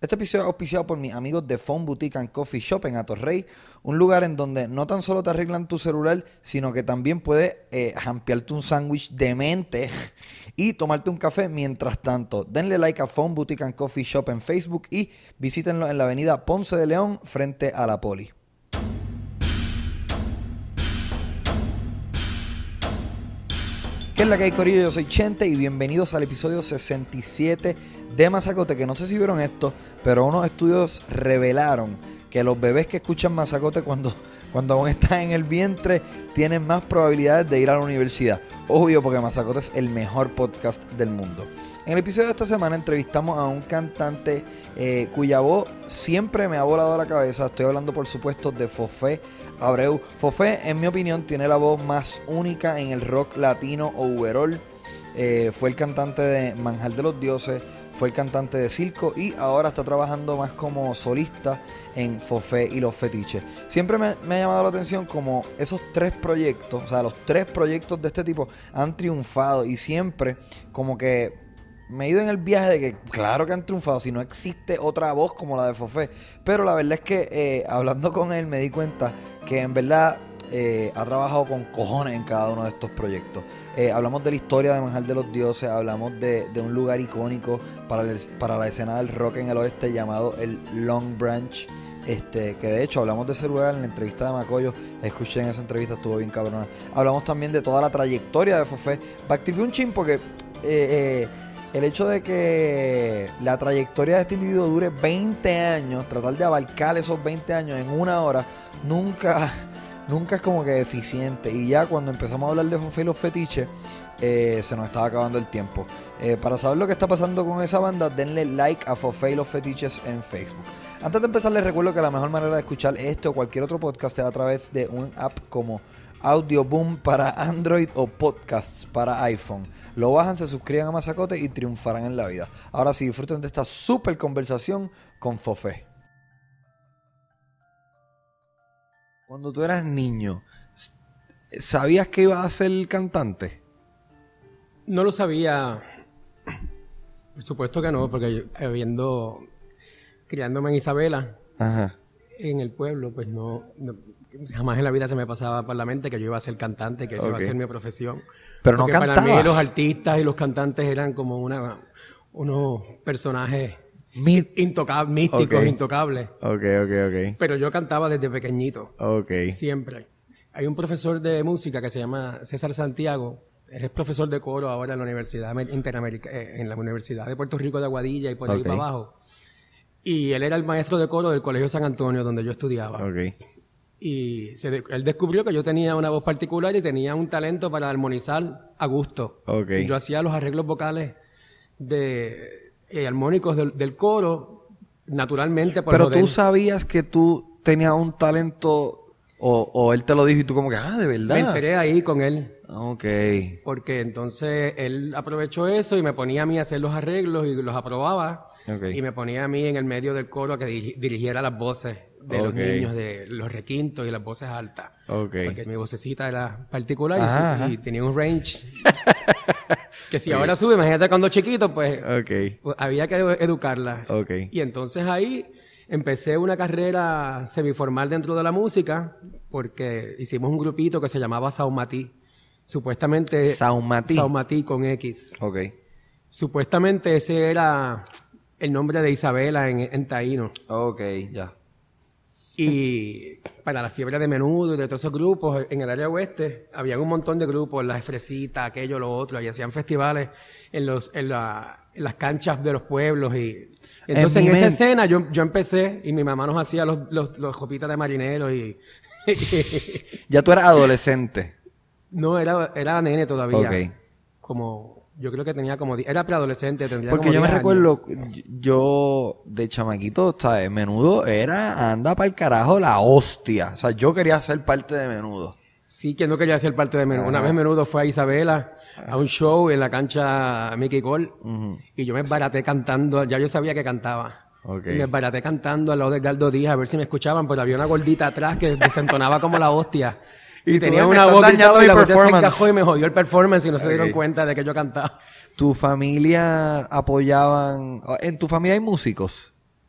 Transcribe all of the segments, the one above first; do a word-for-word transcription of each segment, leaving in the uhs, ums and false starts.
Este episodio es auspiciado por mis amigos de Phone Boutique and Coffee Shop en Atorrey, un lugar en donde no tan solo te arreglan tu celular, sino que también puedes eh, jampearte un sándwich de mente y tomarte un café mientras tanto. Denle like a Phone Boutique and Coffee Shop en Facebook y visítenlo en la avenida Ponce de León frente a la Poli. ¿Qué es la que hay, corillo? Yo soy Chente y bienvenidos al episodio sesenta y siete de Mazacote, que no sé si vieron esto, pero unos estudios revelaron que los bebés que escuchan Mazacote cuando, cuando aún están en el vientre tienen más probabilidades de ir a la universidad. Obvio, porque Mazacote es el mejor podcast del mundo. En el episodio de esta semana entrevistamos a un cantante eh, cuya voz siempre me ha volado la cabeza. Estoy hablando, por supuesto, de Fofé Abreu. Fofé, en mi opinión, tiene la voz más única en el rock latino overall. Eh, fue el cantante de Manjar de los Dioses, fue el cantante de Circo y ahora está trabajando más como solista en Fofé y los Fetiches. Siempre me, me ha llamado la atención como esos tres proyectos, o sea, los tres proyectos de este tipo han triunfado y siempre como que me he ido en el viaje de que claro que han triunfado, si no existe otra voz como la de Fofé. Pero la verdad es que eh, hablando con él me di cuenta que en verdad eh, ha trabajado con cojones en cada uno de estos proyectos. Eh, hablamos de la historia de Manjar de los Dioses, hablamos de, de un lugar icónico para, el, para la escena del rock en el oeste llamado el Long Branch. Este, que de hecho hablamos de ese lugar en la entrevista de Macoyo. Escuché en esa entrevista, estuvo bien cabrona. Hablamos también de toda la trayectoria de Fofé. Backtripé un chin porque... Eh, eh, El hecho de que la trayectoria de este individuo dure veinte años, tratar de abarcar esos veinte años en una hora, nunca, nunca es como que eficiente. Y ya cuando empezamos a hablar de Fofé y los Fetiches, eh, se nos estaba acabando el tiempo. Eh, para saber lo que está pasando con esa banda, denle like a Fofé y los Fetiches en Facebook. Antes de empezar, les recuerdo que la mejor manera de escuchar este o cualquier otro podcast es a través de un app como Audioboom para Android o Podcasts para iPhone. Lo bajan, se suscriben a Mazacote y triunfarán en la vida. Ahora sí, disfruten de esta súper conversación con Fofé. Cuando tú eras niño, ¿sabías que ibas a ser cantante? No lo sabía. Por supuesto que no, porque yo, habiendo criándome en Isabela, Ajá. en el pueblo, pues no, no jamás en la vida se me pasaba por la mente que yo iba a ser cantante, que esa okay. iba a ser mi profesión. Pero no cantabas. Para mí los artistas y los cantantes eran como una, unos personajes Mi... intocables, místicos, okay. intocables. Ok, ok, ok. Pero yo cantaba desde pequeñito. Ok. Siempre. Hay un profesor de música que se llama César Santiago. Él es profesor de coro ahora en la Universidad Interamericana, en la Universidad de Puerto Rico de Aguadilla y por ahí okay. para abajo. Y él era el maestro de coro del Colegio San Antonio, donde yo estudiaba. Ok. Y se de, él descubrió que yo tenía una voz particular y tenía un talento para armonizar a gusto. Okay. Yo hacía los arreglos vocales de eh, armónicos del, del coro naturalmente. Por Pero joder. Tú sabías que tú tenías un talento o, o él te lo dijo y tú como que, ah, de verdad. Me enteré ahí con él. Ok. Porque entonces él aprovechó eso y me ponía a mí a hacer los arreglos y los aprobaba. Okay. Y me ponía a mí en el medio del coro a que di- dirigiera las voces de okay. los niños, de los requintos y las voces altas. Okay. Porque mi vocecita era particular ajá, y, su, y tenía un range que si okay. ahora sube, imagínate cuando chiquito, pues, okay. pues había que educarla. Okay. Y entonces ahí empecé una carrera semiformal dentro de la música porque hicimos un grupito que se llamaba Saumatí. Supuestamente... Saumatí. Saumatí con X. Ok. Supuestamente ese era el nombre de Isabela en, en taíno. Ok, ya. Y para la fiebre de Menudo y de todos esos grupos, en el área oeste, había un montón de grupos, las Fresitas, aquello, lo otro, y hacían festivales en los en, la, en las canchas de los pueblos. Y entonces en, en esa men... escena yo, yo empecé, y mi mamá nos hacía los, los, los copitas de marineros y... ¿Ya tú eras adolescente? No, era, era nene todavía. Ok. Como... Yo creo que tenía como... Era preadolescente, tendría Porque como yo me años. recuerdo, yo de chamaquito, ¿sabes? Menudo era, anda para el carajo, la hostia. O sea, yo quería ser parte de Menudo. Sí, que no quería ser parte de Menudo. Ajá. Una vez Menudo fue a Isabela a un show en la cancha Mickey Cole uh-huh. y yo me embaraté sí. cantando. Ya yo sabía que cantaba. Okay. Y me embaraté cantando al lado de Edgardo Díaz a ver si me escuchaban, pero había una gordita atrás que desentonaba como la hostia. Y, y tenía una voz y la voz se encajó y me jodió el performance y no se okay. dieron cuenta de que yo cantaba. ¿Tu familia apoyaban? ¿En tu familia hay músicos?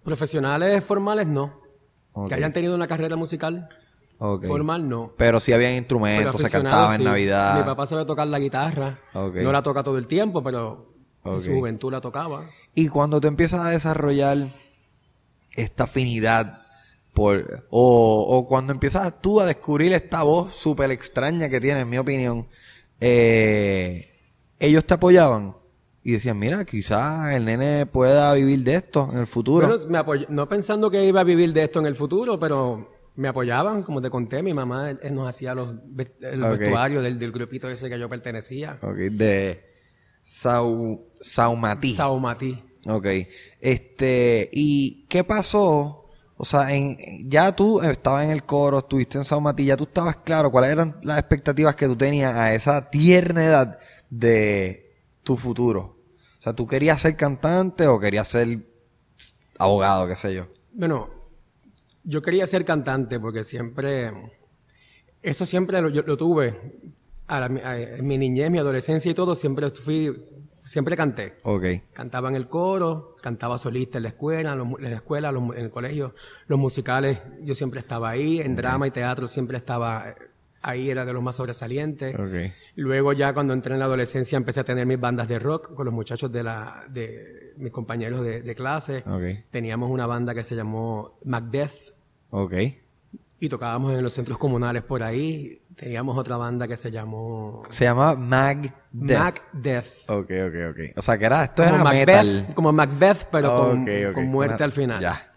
Profesionales formales, no. Okay. Que hayan tenido una carrera musical okay. formal, no. Pero sí habían instrumentos, se cantaba en sí. Navidad. Mi papá sabe tocar la guitarra. Okay. No la toca todo el tiempo, pero okay. en su juventud la tocaba. Y cuando tú empiezas a desarrollar esta afinidad por o, o cuando empiezas tú a descubrir esta voz súper extraña que tienes, en mi opinión, eh, ellos te apoyaban y decían, mira, quizás el nene pueda vivir de esto en el futuro. Bueno, me apoy- no pensando que iba a vivir de esto en el futuro, pero me apoyaban, como te conté, mi mamá él, él nos hacía los, los okay. vestuarios del, del grupito ese que yo pertenecía. Ok, de Sau, Saumatí. Saumatí. Ok, este, ¿y qué pasó? O sea, en, ya tú estabas en el coro, estuviste en Saumatí, ya tú estabas claro cuáles eran las expectativas que tú tenías a esa tierna edad de tu futuro. O sea, ¿tú querías ser cantante o querías ser abogado, qué sé yo? Bueno, yo quería ser cantante porque siempre, eso siempre lo, yo, lo tuve. A la, a, en mi niñez, mi adolescencia y todo, siempre fui, siempre canté. Okay. Cantaba en el coro, cantaba solista en la escuela, en, los, en la escuela, los, en el colegio. Los musicales, yo siempre estaba ahí. En okay. drama y teatro siempre estaba ahí, era de los más sobresalientes. Okay. Luego ya cuando entré en la adolescencia empecé a tener mis bandas de rock con los muchachos de la de mis compañeros de, de clase. Okay. Teníamos una banda que se llamó Macbeth. Okay. Y tocábamos en los centros comunales por ahí. Teníamos otra banda que se llamó... Se llama Macbeth. Macbeth. Ok, ok, ok. O sea, que era... Esto como era Macbeth, metal. Como Macbeth, pero okay, con, okay. con muerte Una... al final. Ya.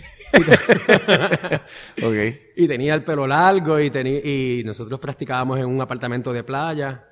Ok. Y tenía el pelo largo y, tenía, y nosotros practicábamos en un apartamento de playa.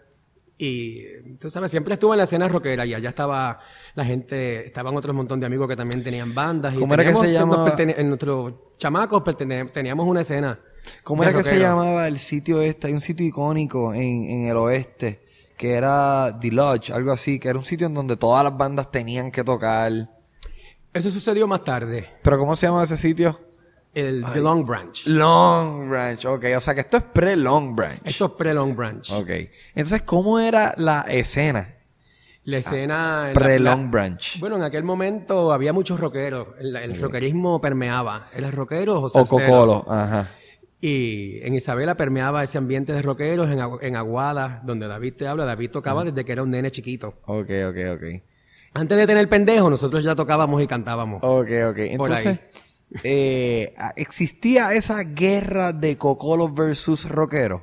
Y tú sabes, siempre estuve en la escena rockera y allá estaba la gente, estaban otros montón de amigos que también tenían bandas. ¿Cómo era que se llamaba? Pertene- en nuestros chamacos pertene- teníamos una escena. ¿Cómo era rockero. que se llamaba el sitio este? Hay un sitio icónico en, en el oeste que era The Lodge, algo así, que era un sitio en donde todas las bandas tenían que tocar. Eso sucedió más tarde. ¿Pero cómo se llama ese sitio? El Ay. The Long Branch. Long Branch, ok. O sea que esto es pre-Long Branch. Esto es pre-Long Branch. Ok. Entonces, ¿cómo era la escena? La escena... Ah, pre-Long la, Branch. Bueno, en aquel momento había muchos rockeros. El, el okay. rockerismo permeaba. ¿Eran rockeros o O cocolo, ajá. Y en Isabela permeaba ese ambiente de rockeros. En, en Aguada, donde David te habla, David tocaba uh-huh. desde que era un nene chiquito. Ok, ok, ok. Antes de tener pendejo, nosotros ya tocábamos y cantábamos. Ok, ok. Entonces... Por ahí. Eh, ¿existía esa guerra de cocolos versus rockeros?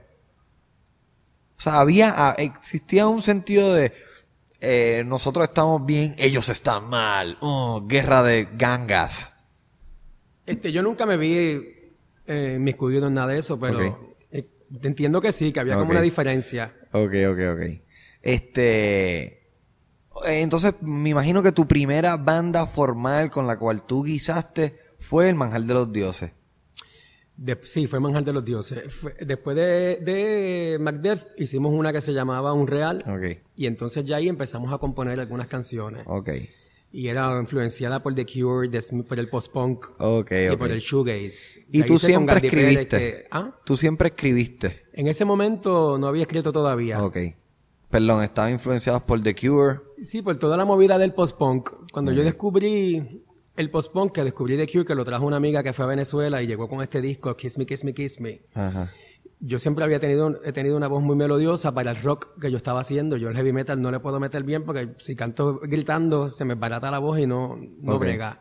O sea, había, existía un sentido de eh, nosotros estamos bien, ellos están mal. Oh, guerra de gangas. Este, yo nunca me vi eh, inmiscuido en nada de eso, pero okay. eh, entiendo que sí, que había okay. como una diferencia. Ok, ok, ok. Este... Entonces, me imagino que tu primera banda formal con la cual tú guisaste fue el Manjar de los Dioses. De, sí, fue Manjar de los Dioses. Fue, después de, de Macbeth hicimos una que se llamaba Un Real. Okay. Y entonces ya ahí empezamos a componer algunas canciones. Okay. Y era influenciada por The Cure, de, por el post-punk. Okay, y okay. por el shoegaze. ¿Y tú siempre escribiste? Que, ¿ah? ¿Tú siempre escribiste? En ese momento no había escrito todavía. Ok. Perdón, estaban influenciados por The Cure. Sí, por toda la movida del post-punk. Cuando okay. yo descubrí el post-punk, que descubrí The Cure, que lo trajo una amiga que fue a Venezuela y llegó con este disco, Kiss Me, Kiss Me, Kiss Me. Ajá. Yo siempre había tenido, he tenido una voz muy melodiosa para el rock que yo estaba haciendo. Yo el heavy metal no le puedo meter bien porque si canto gritando se me barata la voz y no, no okay. brega.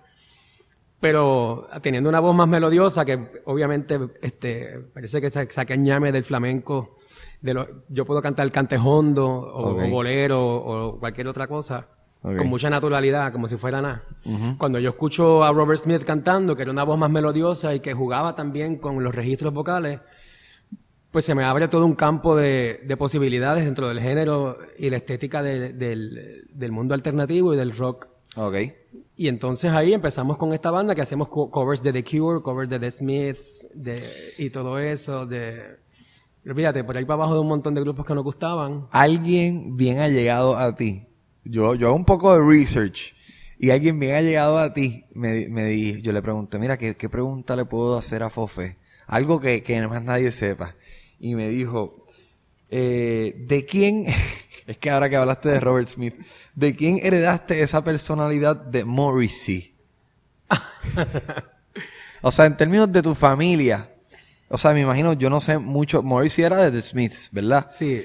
Pero teniendo una voz más melodiosa, que obviamente este, parece que saque ñame del flamenco. De lo, yo puedo cantar cantejondo o, okay. o bolero o cualquier otra cosa okay. con mucha naturalidad, como si fuera nada. Uh-huh. Cuando yo escucho a Robert Smith cantando, que era una voz más melodiosa y que jugaba también con los registros vocales, pues se me abre todo un campo de, de posibilidades dentro del género y la estética de, del, del mundo alternativo y del rock. Okay. Y entonces ahí empezamos con esta banda que hacemos co- covers de The Cure, covers de The Smiths de, y todo eso, de... Olvídate, por ahí para abajo de un montón de grupos que nos gustaban. Alguien bien allegado a ti. Yo, yo hago un poco de research. Y alguien bien allegado a ti me, me di, yo le pregunté, mira, ¿qué, qué pregunta le puedo hacer a Fofé? Algo que, que más nadie sepa. Y me dijo, eh, ¿de quién? Es que ahora que hablaste de Robert Smith, ¿de quién heredaste esa personalidad de Morrissey? O sea, en términos de tu familia, o sea, me imagino, yo no sé mucho, Morrissey era de The Smiths, ¿verdad? Sí.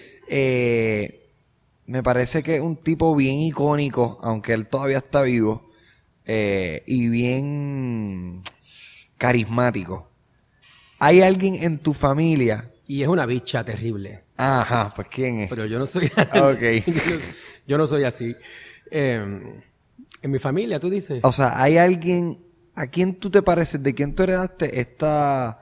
Eh, me parece que es un tipo bien icónico, aunque él todavía está vivo, eh, y bien carismático. ¿Hay alguien en tu familia? Y es una bicha terrible. Ajá, pues ¿quién es? Pero yo no soy... Okay. yo, no, yo no soy así. Eh, en mi familia, tú dices. O sea, ¿hay alguien... ¿A quién tú te pareces? ¿De quién tú heredaste esta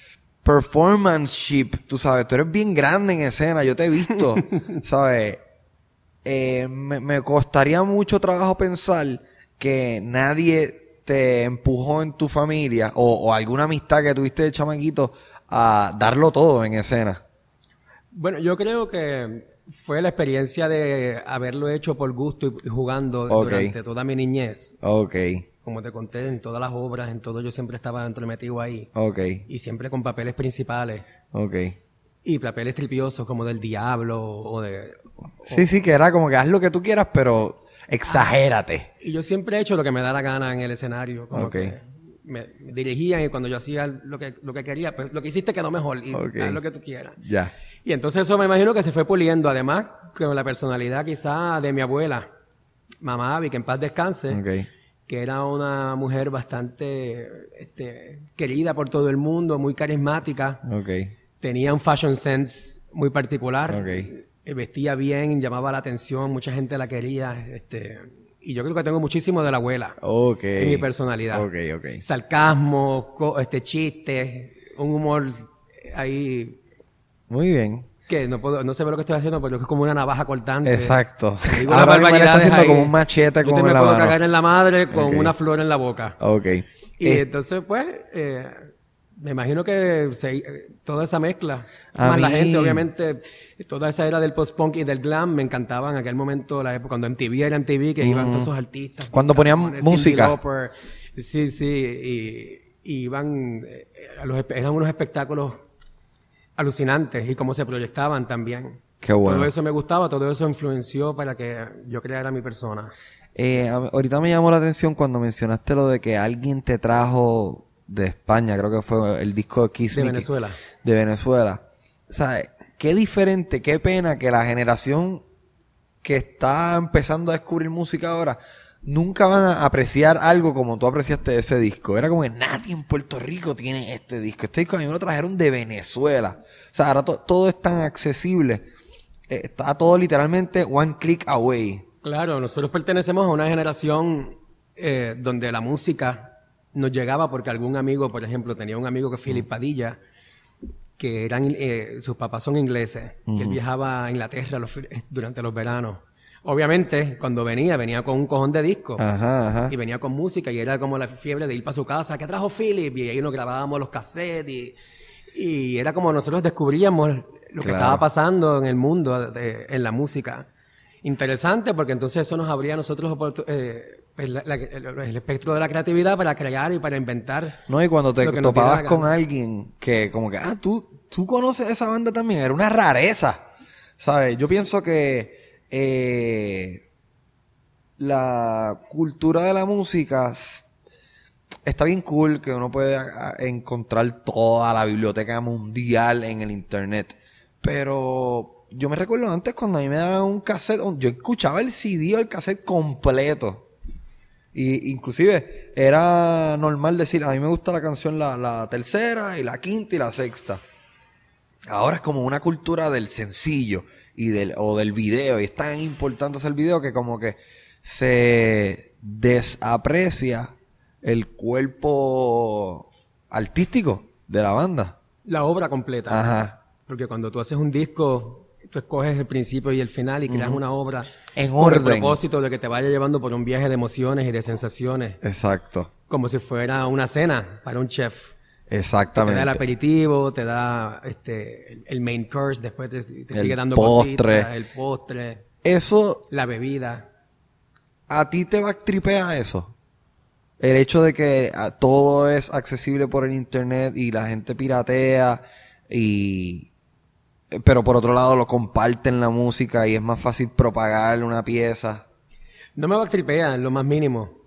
performanceship? Tú sabes, tú eres bien grande en escena. Yo te he visto, ¿sabes? Eh, me, me costaría mucho trabajo pensar que nadie te empujó en tu familia o, o alguna amistad que tuviste de chamaquito a darlo todo en escena. Bueno, yo creo que fue la experiencia de haberlo hecho por gusto y jugando Okay. durante toda mi niñez. Ok. Como te conté, en todas las obras, en todo, yo siempre estaba entrometido ahí. Ok. Y siempre con papeles principales. Ok. Y papeles tripiosos como del diablo o de... O, Sí, sí, que era como que haz lo que tú quieras, pero exagérate. y yo siempre he hecho lo que me da la gana en el escenario. Como Ok. que me, me dirigían y cuando yo hacía lo que, lo que quería, pues lo que hiciste quedó mejor y Ok. haz lo que tú quieras. Ya. Y entonces eso me imagino que se fue puliendo. Además, con la personalidad quizá de mi abuela, mamá Abby, que en paz descanse. Ok. Que era una mujer bastante este, querida por todo el mundo, muy carismática. Ok. Tenía un fashion sense muy particular. Ok. Eh, Vestía bien, llamaba la atención, mucha gente la quería. Este, y yo creo que tengo muchísimo de la abuela Ok. en mi personalidad. Ok, ok. Sarcasmo, co- este, chistes, un humor ahí Muy bien. que no puedo, no sé lo que estoy haciendo, pero es como una navaja cortante. Exacto. Digo Ahora unas mismo le está barbaridades haciendo ahí. como un machete Yo con te me la puedo mano. cagar en la madre con Ok. una flor en la boca. Ok. Y Eh, entonces, pues, eh, me imagino que se, eh, toda esa mezcla, A más la mí- gente, obviamente, toda esa era del post-punk y del glam, me encantaba en aquel momento, la época, cuando M T V era M T V, que iban todos esos artistas. Cuando ponían cabrones, música. Cyndi Lauper, sí, sí, y, y iban, eh, a los, espe- eran unos espectáculos alucinantes y cómo se proyectaban también. Qué bueno. Todo eso me gustaba, todo eso influenció para que yo creara mi persona. Eh, a- ahorita me llamó la atención cuando mencionaste lo de que alguien te trajo de España, creo que fue el disco de Kiss De Me que- Venezuela. de Venezuela. O sea, qué diferente, qué pena que la generación que está empezando a descubrir música ahora nunca van a apreciar algo como tú apreciaste ese disco. Era como que nadie en Puerto Rico tiene este disco. Este disco a mí me lo trajeron de Venezuela. O sea, ahora to- todo es tan accesible. Eh, está todo literalmente one click away. Claro, nosotros pertenecemos a una generación eh, donde la música nos llegaba porque algún amigo, por ejemplo, tenía un amigo que es Philip Padilla, que eran, eh, sus papás son ingleses, y él viajaba a Inglaterra los fi- durante los veranos. Obviamente, cuando venía, venía con un cojón de discos. Ajá, ajá. Y venía con música y era como la fiebre de ir para su casa. ¿Qué trajo Philip? Y ahí nos grabábamos los cassettes y, y era como nosotros descubríamos lo que Claro. estaba pasando en el mundo, de- en la música. Interesante porque entonces eso nos abría a nosotros oportu- eh, pues, la- la- el, el espectro de la creatividad para crear y para inventar. No, y cuando te lo que nos topabas diera la con gana. alguien que como que, ah, tú, tú conoces esa banda también, era una rareza, ¿sabes? Yo pienso que eh, la cultura de la música s- está bien cool, que uno puede a- a- encontrar toda la biblioteca mundial en el internet, pero yo me recuerdo antes cuando a mí me daban un cassette, un- yo escuchaba el C D o el cassette completo. Y inclusive era normal decir, a mí me gusta la canción la, la tercera y la quinta y la sexta. Ahora es como una cultura del sencillo y del, o del video. Y es tan importante hacer video que como que se desaprecia el cuerpo artístico de la banda. La obra completa. Ajá. Porque cuando tú haces un disco, tú escoges el principio y el final y creas una obra En con el orden. propósito de que te vaya llevando por un viaje de emociones y de sensaciones. Exacto. Como si fuera una cena para un chef. Te da Exactamente. el aperitivo, te da este el- el main course, después te, te El sigue dando postre. cositas, el postre, Eso, la bebida. ¿a ti te backtripea eso? El hecho de que ah, todo es accesible por el internet y la gente piratea y... Pero por otro lado lo comparten la música y es más fácil propagar una pieza. No me backtripea en lo más mínimo.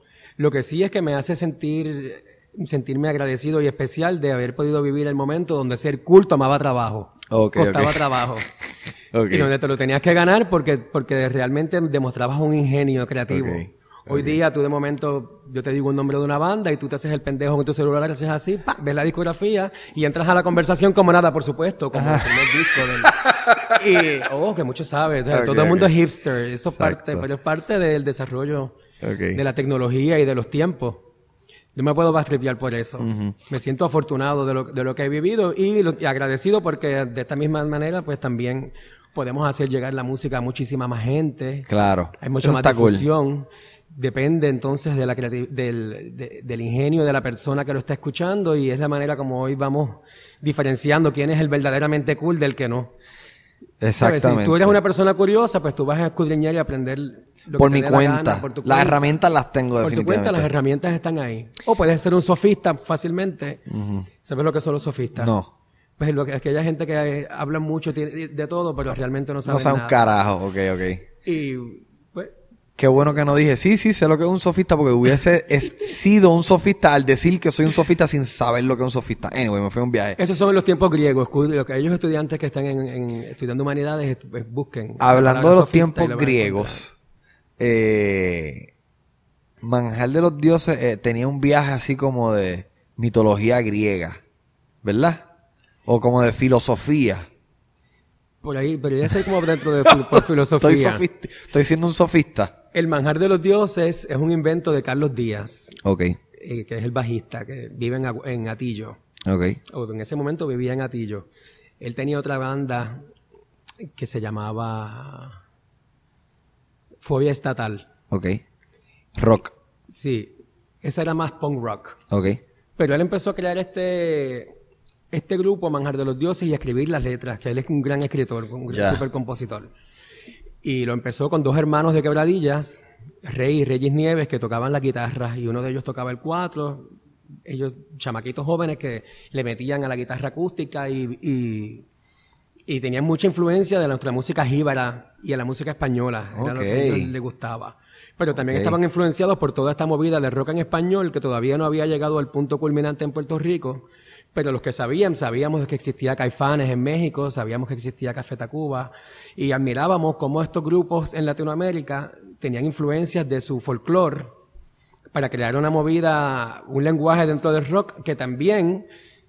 Lo que sí es que me hace sentir, sentirme agradecido y especial de haber podido vivir el momento donde ser cool tomaba trabajo. Okay, costaba okay. trabajo. Okay. Y donde te lo tenías que ganar porque, porque realmente demostrabas un ingenio creativo. Okay. Hoy okay. día tú de momento, yo te digo un nombre de una banda y tú te haces el pendejo en tu celular, haces así, pa, ves la discografía y entras a la conversación como nada, por supuesto, como Ajá. el primer disco. Del, y, oh, que mucho sabes. O sea, okay, todo okay. el mundo es hipster. Eso es parte, pero es parte del desarrollo okay. de la tecnología y de los tiempos. Yo me puedo bastripear por eso. Uh-huh. Me siento afortunado de lo, de lo que he vivido y, lo, y agradecido porque de esta misma manera, pues también podemos hacer llegar la música a muchísima más gente. Claro. Hay mucha más difusión. Cool. Depende entonces de la creativ- del, de, del ingenio de la persona que lo está escuchando y es la manera como hoy vamos diferenciando quién es el verdaderamente cool del que no. Exactamente. ¿Sabes? Si tú eres una persona curiosa, pues tú vas a escudriñar y aprender lo por que mi te dé cuenta. La gana, por tu las cuenta. herramientas las tengo por definitivamente. Por tu cuenta, las herramientas están ahí. O puedes ser un sofista fácilmente. Uh-huh. ¿Sabes lo que son los sofistas? No. Pues lo que, aquella gente que habla mucho de, de todo, pero realmente no sabe nada. No sabe un carajo. Ok, ok. Y pues... Qué bueno que no dije, sí, sí, sé lo que es un sofista, porque hubiese sido un sofista al decir que soy un sofista sin saber lo que es un sofista. Anyway, me fui a un viaje. Esos son los tiempos griegos. Lo que ellos estudiantes que están en, en, estudiando humanidades pues, busquen. Hablando de los tiempos griegos, eh, Manjar de los Dioses eh, tenía un viaje así como de mitología griega, ¿verdad? O como de filosofía. Por ahí, pero ya sé como dentro de por filosofía. Estoy, sofista, estoy siendo un sofista. El Manjar de los Dioses es un invento de Carlos Díaz. Ok. Eh, que es el bajista, que vive en, en Atillo. Ok. O en ese momento vivía en Atillo. Él tenía otra banda que se llamaba Fobia Estatal. Ok. Rock. Sí. Esa era más punk rock. Ok. Pero él empezó a crear este... este grupo, Manjar de los Dioses, y a escribir las letras, que él es un gran escritor, un gran yeah. super compositor. Y lo empezó con dos hermanos de Quebradillas, Rey y Reyes Nieves, que tocaban la guitarra, y uno de ellos tocaba el cuatro, ellos chamaquitos jóvenes que le metían a la guitarra acústica y, y, y tenían mucha influencia de nuestra música jíbara y a la música española, okay. Era lo que a ellos les gustaba. Pero también okay. estaban influenciados por toda esta movida de rock en español, que todavía no había llegado al punto culminante en Puerto Rico. Pero los que sabían, sabíamos que existía Caifanes en México, sabíamos que existía Café Tacuba, y admirábamos cómo estos grupos en Latinoamérica tenían influencias de su folclore para crear una movida, un lenguaje dentro del rock que también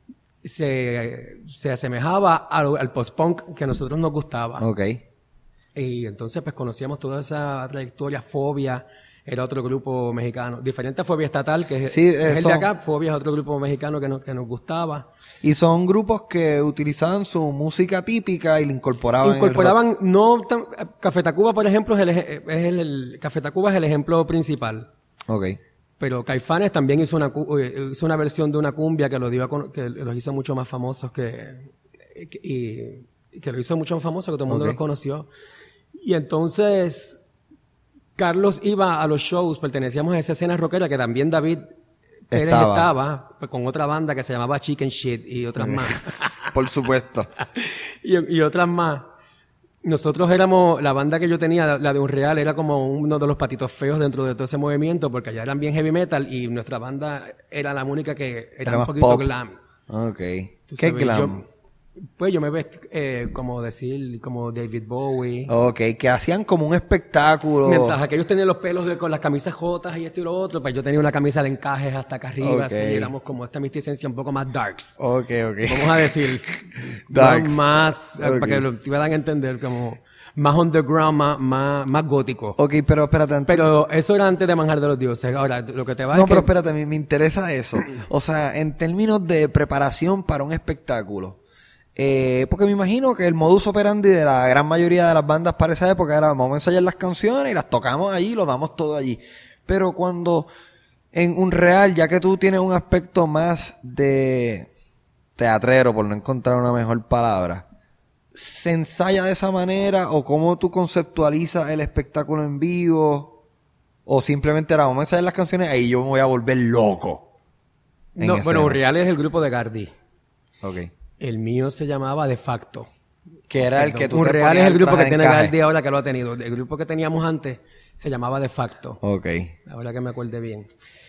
se, se asemejaba al, al post-punk que a nosotros nos gustaba. Okay. Y entonces pues conocíamos toda esa trayectoria, Fobia, era otro grupo mexicano. Diferente a Fobia Estatal, que sí, es, es el de acá. Fobia es otro grupo mexicano que nos, que nos gustaba. Y son grupos que utilizaban su música típica y la incorporaban Incorporaban, en el rock. no tan... Café Tacuba, por ejemplo, es el, es el, el... Café Tacuba es el ejemplo principal. Ok. Pero Caifanes también hizo una, hizo una versión de una cumbia que, lo dio a, que los hizo mucho más famosos que... Y, y que lo hizo mucho más famoso, que todo el mundo okay. los conoció. Y entonces... Carlos iba a los shows, pertenecíamos a esa escena rockera que también David Pérez estaba, estaba pues, con otra banda que se llamaba Chicken Shit y otras más. Por supuesto. y, y otras más. Nosotros éramos, la banda que yo tenía, la de Unreal, era como uno de los patitos feos dentro de todo ese movimiento porque allá eran bien heavy metal y nuestra banda era la única que era, era un poquito pop. Glam. Ok. ¿Qué sabes, glam? Yo, Pues yo me veo eh, como decir, como David Bowie. Ok, que hacían como un espectáculo. Mientras aquellos tenían los pelos de, con las camisas jotas y esto y lo otro, pues yo tenía una camisa de encajes hasta acá arriba, okay. Así, éramos como esta misticencia un poco más darks. Ok, ok. Vamos a decir. Darks. Más, okay. Para que lo puedan a entender, como más underground, más, más, más gótico. Ok, pero espérate. Antes... Pero eso era antes de Manjar de los Dioses. Ahora, lo que te va No, es pero que... espérate, me, me interesa eso. O sea, en términos de preparación para un espectáculo. Eh, porque me imagino que el modus operandi de la gran mayoría de las bandas para esa época era vamos a ensayar las canciones y las tocamos allí, lo damos todo allí. Pero cuando en un real, ya que tú tienes un aspecto más de teatrero, por no encontrar una mejor palabra, ¿se ensaya de esa manera o cómo tú conceptualizas el espectáculo en vivo? ¿O simplemente era vamos a ensayar las canciones ahí yo me voy a volver loco? No, bueno, Unreal es el grupo de Gardi. Ok. El mío se llamaba De Facto. Que era el que tú Unreal es el grupo que tiene Gardi ahora, que lo ha tenido. El grupo que teníamos antes Se llamaba De Facto. Ok. Ahora que me acuerde bien.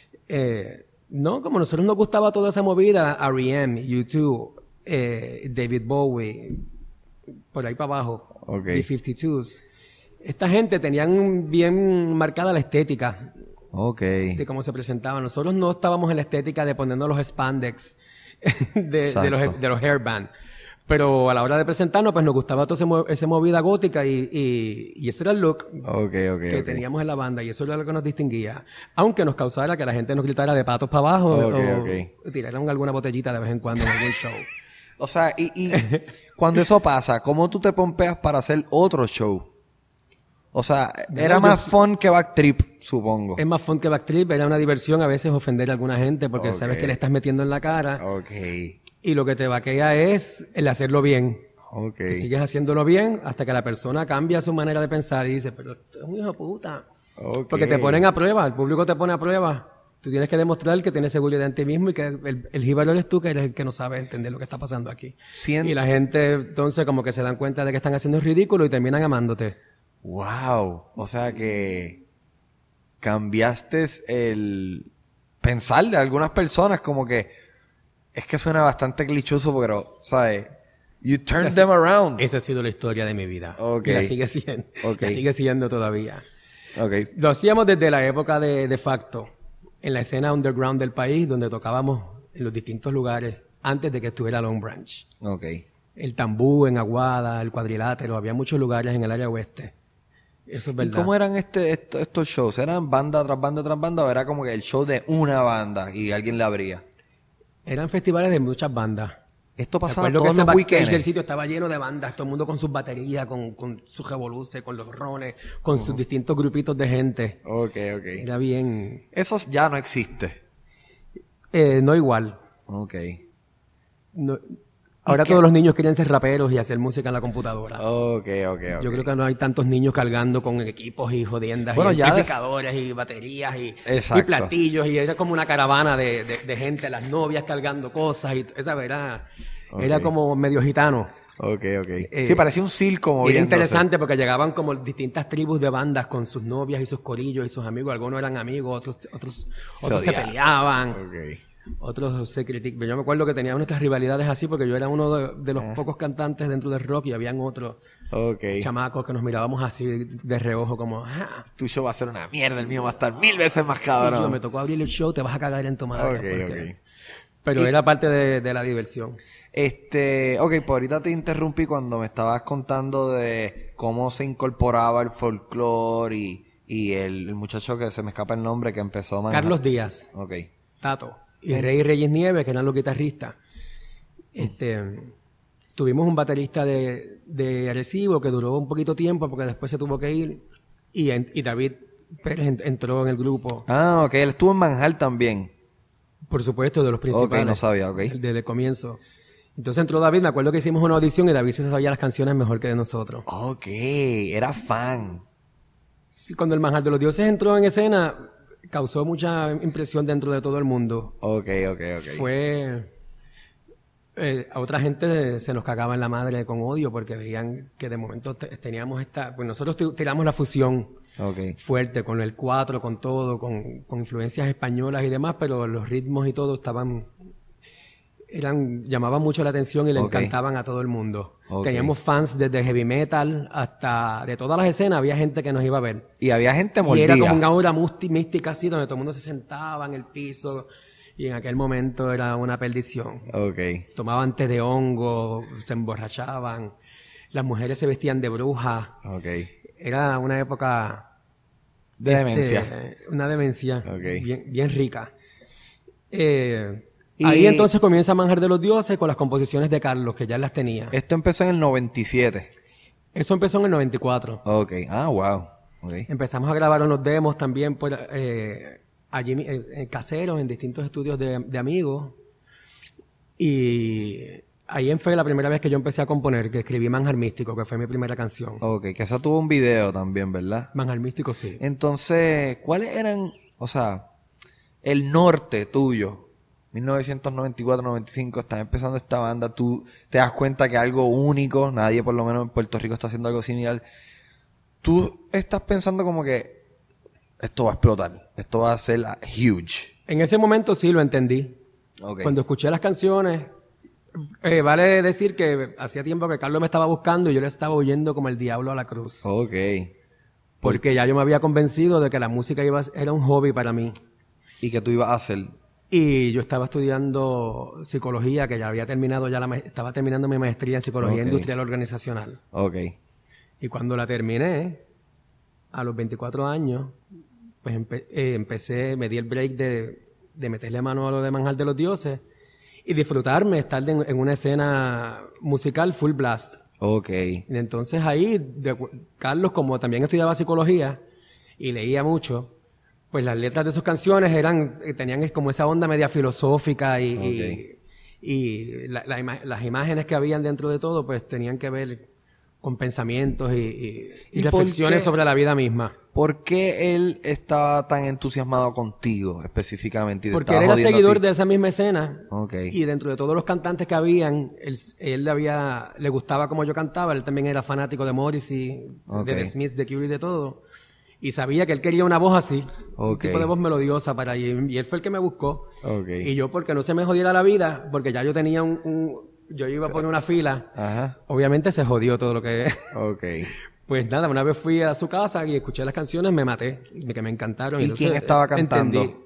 Eh, no, como a nosotros nos gustaba toda esa movida, R E M, U dos, eh, David Bowie, por ahí para abajo, okay. B cincuenta y dos. Esta gente tenían bien marcada la estética okay. de cómo se presentaban. Nosotros no estábamos en la estética de ponernos los spandex de, de, los, de los hairband. Pero a la hora de presentarnos, pues nos gustaba toda esa, esa movida gótica y, y, y ese era el look okay, okay, que okay. teníamos en la banda y eso era lo que nos distinguía. Aunque nos causara que la gente nos gritara de patos para abajo okay, o okay. tiraran alguna botellita de vez en cuando en algún show. O sea, y, y cuando eso pasa, ¿cómo tú te pompeas para hacer otro show? O sea, era más fun que Backtrip, supongo. Es más fun que Backtrip, era una diversión a veces ofender a alguna gente porque okay. sabes que le estás metiendo en la cara. Okay. Y lo que te vaquea es el hacerlo bien. Okay. Que sigues haciéndolo bien hasta que la persona cambia su manera de pensar y dice, pero esto es un hijo de puta. Okay. Porque te ponen a prueba, el público te pone a prueba. Tú tienes que demostrar que tienes seguridad en ti mismo y que el, el jíbaro eres tú, que eres el que no sabe entender lo que está pasando aquí. Cien... Y la gente entonces como que se dan cuenta de que están haciendo ridículo y terminan amándote. Wow. O sea que cambiaste el pensar de algunas personas como que es que suena bastante clichoso, pero, ¿sabes? You turn them around. Esa ha sido la historia de mi vida. Okay. Y la sigue siendo. Okay. La sigue siendo todavía. Okay. Lo hacíamos desde la época de De Facto, en la escena underground del país, donde tocábamos en los distintos lugares antes de que estuviera Long Branch. Okay. El Tambú en Aguada, el Cuadrilátero, había muchos lugares en el área oeste. Eso es verdad. ¿Y cómo eran este, estos, estos shows? ¿Eran banda tras banda tras banda o era como que el show de una banda y alguien le abría? Eran festivales de muchas bandas. Esto pasaba todos todos los los weekends. El sitio estaba lleno de bandas, todo el mundo con sus baterías, con, con sus revoluces, con los rones, con uh-huh. sus distintos grupitos de gente. Ok, ok. Era bien... Eso ya no existe. Eh, no igual. Ok. No... Ahora todos los niños quieren ser raperos y hacer música en la computadora. Ok, ok, ok. Yo creo que no hay tantos niños cargando con equipos y jodiendas bueno, y ya amplificadores de... y baterías y, y platillos. Y era como una caravana de, de, de gente, las novias cargando cosas. Y esa era, okay. era como medio gitano. Ok, ok. Eh, sí, parecía un circo moviéndose. Era interesante porque llegaban como distintas tribus de bandas con sus novias y sus corillos y sus amigos. Algunos eran amigos, otros otros, otros se, se peleaban. Ok. Otros se criticaban. Yo me acuerdo que teníamos nuestras rivalidades así porque yo era uno de, de los ah. pocos cantantes dentro del rock y habían otros okay. chamacos que nos mirábamos así de reojo como ah, tu show va a ser una mierda, el mío va a estar mil veces más cabrón. Yo me tocó abrir el show, te vas a cagar en tu madre. Okay, porque... okay. Pero y... era parte de, de la diversión. Este, ok, pues ahorita te interrumpí cuando me estabas contando de cómo se incorporaba el folclore y, y el, el muchacho que se me escapa el nombre que empezó a manejar. Carlos Díaz. Ok. Tato. Y Rey Reyes Nieves, que eran los guitarristas. Este, tuvimos un baterista de, de Arecibo que duró un poquito tiempo porque después se tuvo que ir. Y, y David Pérez entró en el grupo. Ah, ok. Él estuvo en Manhattan también. Por supuesto, de los principales. Ok, no sabía, ok. Desde el comienzo. Entonces entró David, me acuerdo que hicimos una audición y David se sabía las canciones mejor que de nosotros. Ok, era fan. Sí, cuando el Manhattan de los Dioses entró en escena... causó mucha impresión dentro de todo el mundo. Ok, ok, ok. Fue... Eh, a otra gente se nos cagaba en la madre con odio porque veían que de momento te, teníamos esta... Pues nosotros tiramos la fusión okay. fuerte con el cuatro, con todo, con, con influencias españolas y demás, pero los ritmos y todo estaban... eran llamaban mucho la atención y le okay. encantaban a todo el mundo. Okay. Teníamos fans desde heavy metal hasta de todas las escenas, había gente que nos iba a ver. Y había gente mordida. Y era como una aura mística así, donde todo el mundo se sentaba en el piso y en aquel momento era una perdición. Okay. Tomaban té de hongo, se emborrachaban, las mujeres se vestían de brujas. Okay. Era una época... De este, demencia. Una demencia okay. bien, bien rica. Eh... Y ahí entonces comienza a Manjar de los Dioses con las composiciones de Carlos, que ya las tenía. Esto empezó en el noventa y siete. Eso empezó en el noventa y cuatro. Ok. Ah, wow. Okay. Empezamos a grabar unos demos también por, eh, allí en, en caseros, en distintos estudios de, de amigos. Y ahí fue la primera vez que yo empecé a componer, que escribí Manjar Místico, que fue mi primera canción. Ok, que esa tuvo un video también, ¿verdad? Manjar Místico, sí. Entonces, ¿cuáles eran, o sea, el norte tuyo? mil novecientos noventa y cuatro noventa y cinco, estás empezando esta banda, tú te das cuenta que algo único, nadie por lo menos en Puerto Rico está haciendo algo similar. Tú estás pensando como que esto va a explotar, esto va a ser huge. En ese momento sí lo entendí. Okay. Cuando escuché las canciones, eh, vale decir que hacía tiempo que Carlos me estaba buscando y yo le estaba huyendo como el diablo a la cruz. Ok. Porque ya yo me había convencido de que la música iba a, era un hobby para mí. ¿Y qué tú ibas a hacer? Y yo estaba estudiando psicología, que ya había terminado, ya la estaba terminando mi maestría en psicología okay. industrial organizacional. Ok. Y cuando la terminé, a los veinticuatro años, pues empe eh, empecé, me di el break de, de meterle mano a lo de Manjar de los Dioses y disfrutarme, estar de, en una escena musical full blast. Ok. Y entonces ahí, de, Carlos, como también estudiaba psicología y leía mucho, pues las letras de sus canciones eran, tenían como esa onda media filosófica y, okay. y, y la, la ima las imágenes que habían dentro de todo, pues tenían que ver con pensamientos y, y, y, ¿Y reflexiones sobre la vida misma. ¿Por qué él estaba tan entusiasmado contigo específicamente? Y Porque él era seguidor de esa misma escena. Okay. Y dentro de todos los cantantes que habían, él, él había, le gustaba como yo cantaba. Él también era fanático de Morrissey, okay. de The Smiths, de Cure y de todo. Y sabía que él quería una voz así, okay. un tipo de voz melodiosa para él. Y él fue el que me buscó. Okay. Y yo, porque no se me jodiera la vida, porque ya yo tenía un... un yo iba a poner una fila. Ajá. Obviamente se jodió todo lo que... Ok. Pues nada, una vez fui a su casa y escuché las canciones, me maté, que me encantaron. ¿Y entonces, quién estaba cantando? Entendí.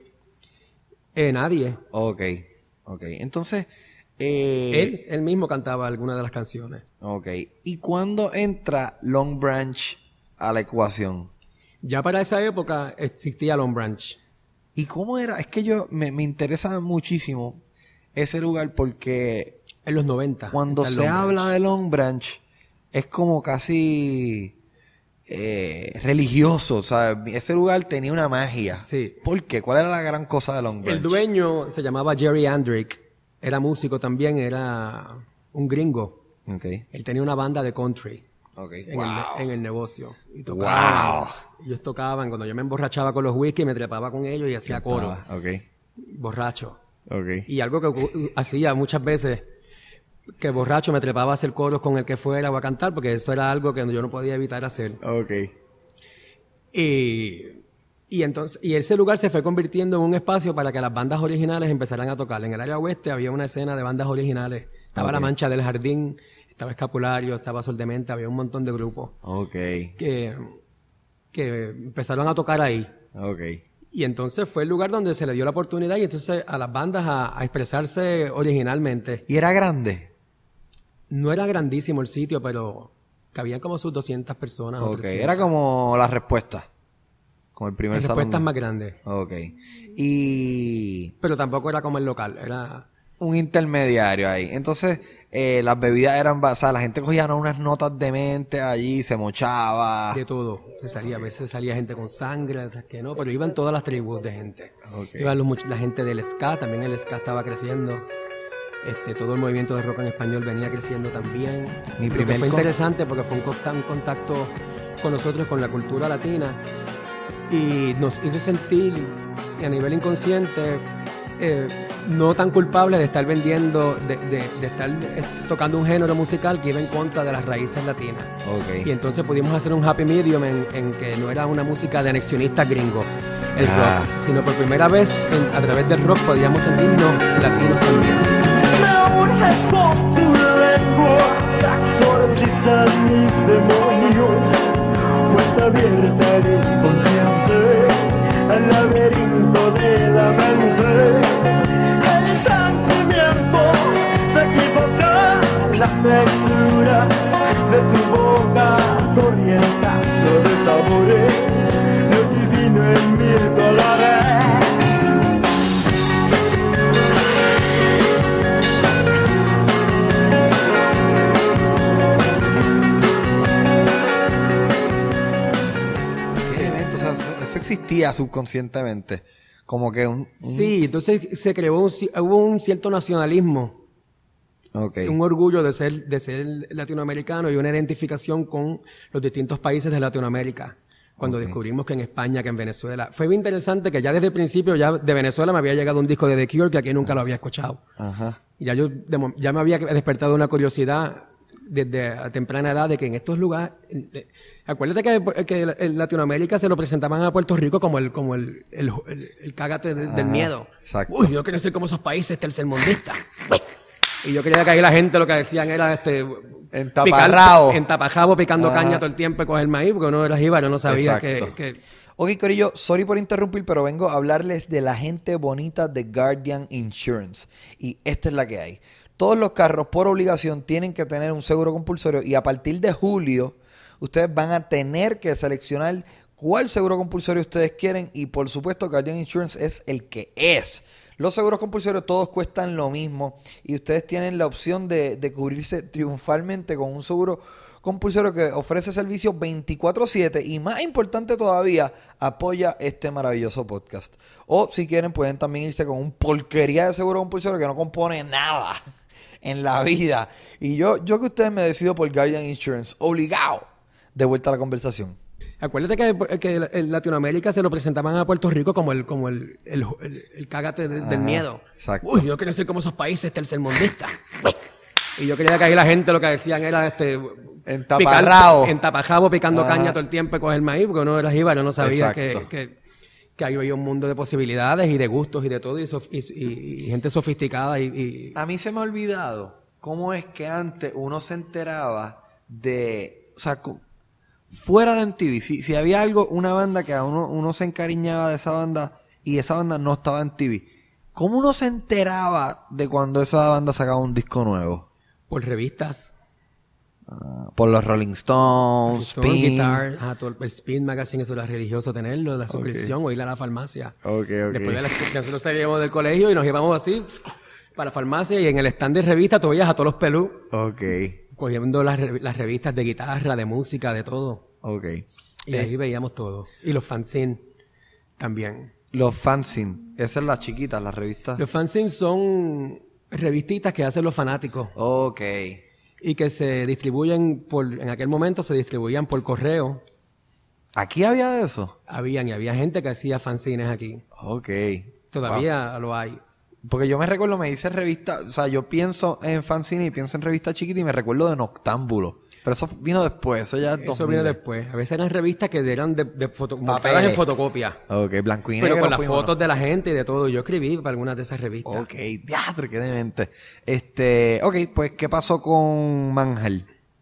Eh, nadie. Ok, ok. Entonces... Eh... Él, él mismo cantaba algunas de las canciones. Ok. ¿Y cuándo entra Long Branch a la ecuación? Ya para esa época existía Long Branch. ¿Y cómo era? Es que yo me, me interesa muchísimo ese lugar porque... En los noventa. Cuando se habla de Long Branch, es como casi eh, religioso, ¿sabes? Ese lugar tenía una magia. Sí. ¿Por qué? ¿Cuál era la gran cosa de Long Branch? El dueño se llamaba Jerry Andrick. Era músico también, era un gringo. Okay. Él tenía una banda de country. Okay. En, wow. el, en el negocio. Y tocaban. Wow. Ellos tocaban. Cuando yo me emborrachaba con los whisky, me trepaba con ellos y hacía coro. Okay. Borracho. Okay. Y algo que hacía muchas veces... que borracho me trepaba a hacer coros con el que fuera o a cantar, porque eso era algo que yo no podía evitar hacer. Ok. Y, y entonces, y ese lugar se fue convirtiendo en un espacio para que las bandas originales empezaran a tocar. En el área oeste había una escena de bandas originales. Estaba okay. La Mancha del Jardín, estaba Escapulario, estaba Sol de Menta, había un montón de grupos. Ok. Que, que empezaron a tocar ahí. Ok. Y entonces fue el lugar donde se le dio la oportunidad y entonces a las bandas a, a expresarse originalmente. ¿Y era grande? No era grandísimo el sitio, pero cabían como sus doscientas personas. Ok, era como La Respuesta. Como el primer salón. La Respuesta es más grande. Ok. Y... Pero tampoco era como el local, era... un intermediario ahí. Entonces, eh, las bebidas eran... O sea, la gente cogía unas notas de mente allí, se mochaba. De todo. Se salía, a veces salía gente con sangre, otras que no, pero iban todas las tribus de gente. Okay. Iban los, la gente del ska, también el ska estaba creciendo. Este, todo el movimiento de rock en español venía creciendo también. Mi primer fue interesante porque fue un contacto con nosotros, con la cultura latina, y nos hizo sentir a nivel inconsciente eh, no tan culpables de estar vendiendo, de, de, de estar eh, tocando un género musical que iba en contra de las raíces latinas. Okay. Y entonces pudimos hacer un happy medium en, en que no era una música de anexionistas gringos, el ah. rock, sino por primera vez en, a través del rock podíamos sentirnos latinos también. Es con tu lengua, exorcizan mis demonios. Puerta abierta al inconsciente, al laberinto de la mente. El sentimiento se equivoca, las texturas de tu boca, corrientazo de sabores, lo divino en mil colores. Eso existía subconscientemente, como que un, un... Sí, entonces se creó un, hubo un cierto nacionalismo, okay. Un orgullo de ser de ser latinoamericano y una identificación con los distintos países de Latinoamérica. Cuando okay. descubrimos que en España, que en Venezuela, fue bien interesante que ya desde el principio ya de Venezuela me había llegado un disco de The Cure que aquí nunca lo había escuchado. Ajá. Y ya yo de, ya me había despertado una curiosidad desde a temprana edad de que en estos lugares... Eh, acuérdate que, que en Latinoamérica se lo presentaban a Puerto Rico como el como el, el, el, el cágate de, del miedo. Exacto. Uy, yo quiero ser como esos países tercermundistas. Y yo creía que ahí la gente lo que decían era este... En taparrabo. En tapajabo picando Ajá. caña todo el tiempo y coger maíz, porque uno era jíbaro, no sabía que, que... Ok, Corillo, sorry por interrumpir, pero vengo a hablarles de la gente bonita de Guardian Insurance. Y esta es la que hay. Todos los carros, por obligación, tienen que tener un seguro compulsorio. Y a partir de julio, ustedes van a tener que seleccionar cuál seguro compulsorio ustedes quieren. Y por supuesto, Guardian Insurance es el que es. Los seguros compulsorios todos cuestan lo mismo y ustedes tienen la opción de, de cubrirse triunfalmente con un seguro compulsorio que ofrece servicios veinticuatro siete y, más importante todavía, apoya este maravilloso podcast. O si quieren pueden también irse con un porquería de seguro compulsorio que no compone nada en la vida. Y yo, yo que ustedes me decido por Guardian Insurance, obligado. De vuelta a la conversación. Acuérdate que, que en Latinoamérica se lo presentaban a Puerto Rico como el como el, el, el, el cágate de, del miedo. Exacto. Uy, yo quiero ser como esos países tercermundistas. Y yo creía que ahí la gente lo que decían era este... En taparrabo. En tapajabo picando Ajá. caña todo el tiempo y coger maíz, porque uno era jíbaro, no sabía que, Exacto. que, que ahí había un mundo de posibilidades y de gustos y de todo, y, sof- y, y, y gente sofisticada y... y... A mí se me ha olvidado cómo es que antes uno se enteraba de... O sea, co- fuera de M T V, si, si había algo, una banda que a uno, uno se encariñaba de esa banda y esa banda no estaba en M T V, ¿cómo uno se enteraba de cuando esa banda sacaba un disco nuevo? Por revistas. Uh, por los Rolling Stones, Todo el Spin. Guitar, ajá, todo el, el Spin Magazine, eso era religioso tenerlo, la suscripción, o ir a la farmacia. Ok, ok. Después de la, nosotros salíamos del colegio y nos íbamos así para la farmacia y en el stand de revistas tú veías a todos los pelú Ok, cogiendo las, re- las revistas de guitarra, de música, de todo. ok. Y Eh, ahí veíamos todo. Y los fanzines también. Los fanzines, esas son las chiquitas, las revistas. Los fanzines son revistitas que hacen los fanáticos Ok. y que se distribuyen por, en aquel momento se distribuían por correo. ¿Aquí había de eso? Habían y había gente que hacía fanzines aquí. Ok. Todavía lo hay. Porque yo me recuerdo, me dice revista, o sea, yo pienso en fanzine y pienso en revista chiquita y me recuerdo de Noctámbulo. Pero eso vino después, eso ya es Eso dos mil. viene después. A veces eran revistas que eran de, de foto, montadas Papeles. en fotocopia. Ok, blanco y Pero negro. con las fuimos, fotos ¿no? de la gente y de todo. Yo escribí para algunas de esas revistas. Ok, diadre, qué demente. Este, ok, pues, ¿qué pasó con Manhal?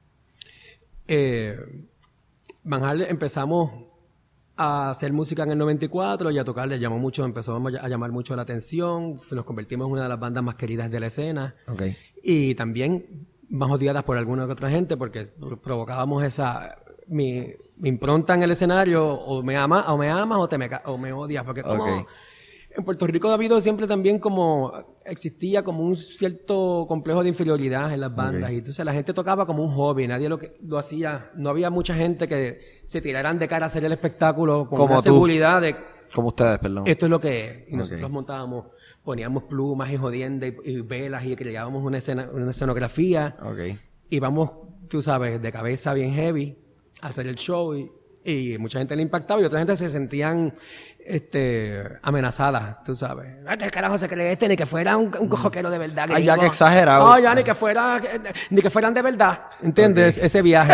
Eh, Van Hal empezamos a hacer música en el noventa y cuatro y a tocar, le llamó mucho, empezó a llamar mucho la atención, nos convertimos en una de las bandas más queridas de la escena Ok. y también más odiadas por alguna que otra gente porque provocábamos esa mi, mi impronta en el escenario, o me amas o me amas o te me ca- o me odias, porque como Ok. en Puerto Rico ha habido siempre también como existía como un cierto complejo de inferioridad en las bandas. Ok. Y entonces la gente tocaba como un hobby, nadie lo que lo hacía, no había mucha gente que se tiraran de cara a hacer el espectáculo con Como una tú. seguridad de Como ustedes, perdón. esto es lo que es. Y nosotros Ok. montábamos, poníamos plumas y jodiendas y, y velas y creábamos una escena, una escenografía. Ok. Íbamos, tú sabes, de cabeza bien heavy a hacer el show y, y mucha gente le impactaba y otra gente se sentían este, amenazadas, tú sabes. "Ah, ¿qué carajo se cree este? Ni que fuera un, un cojoquero de verdad. Ah, ya gringo. que exagerado. No, ya ni que fuera, ni que fueran de verdad. ¿Entiendes? Ese viaje.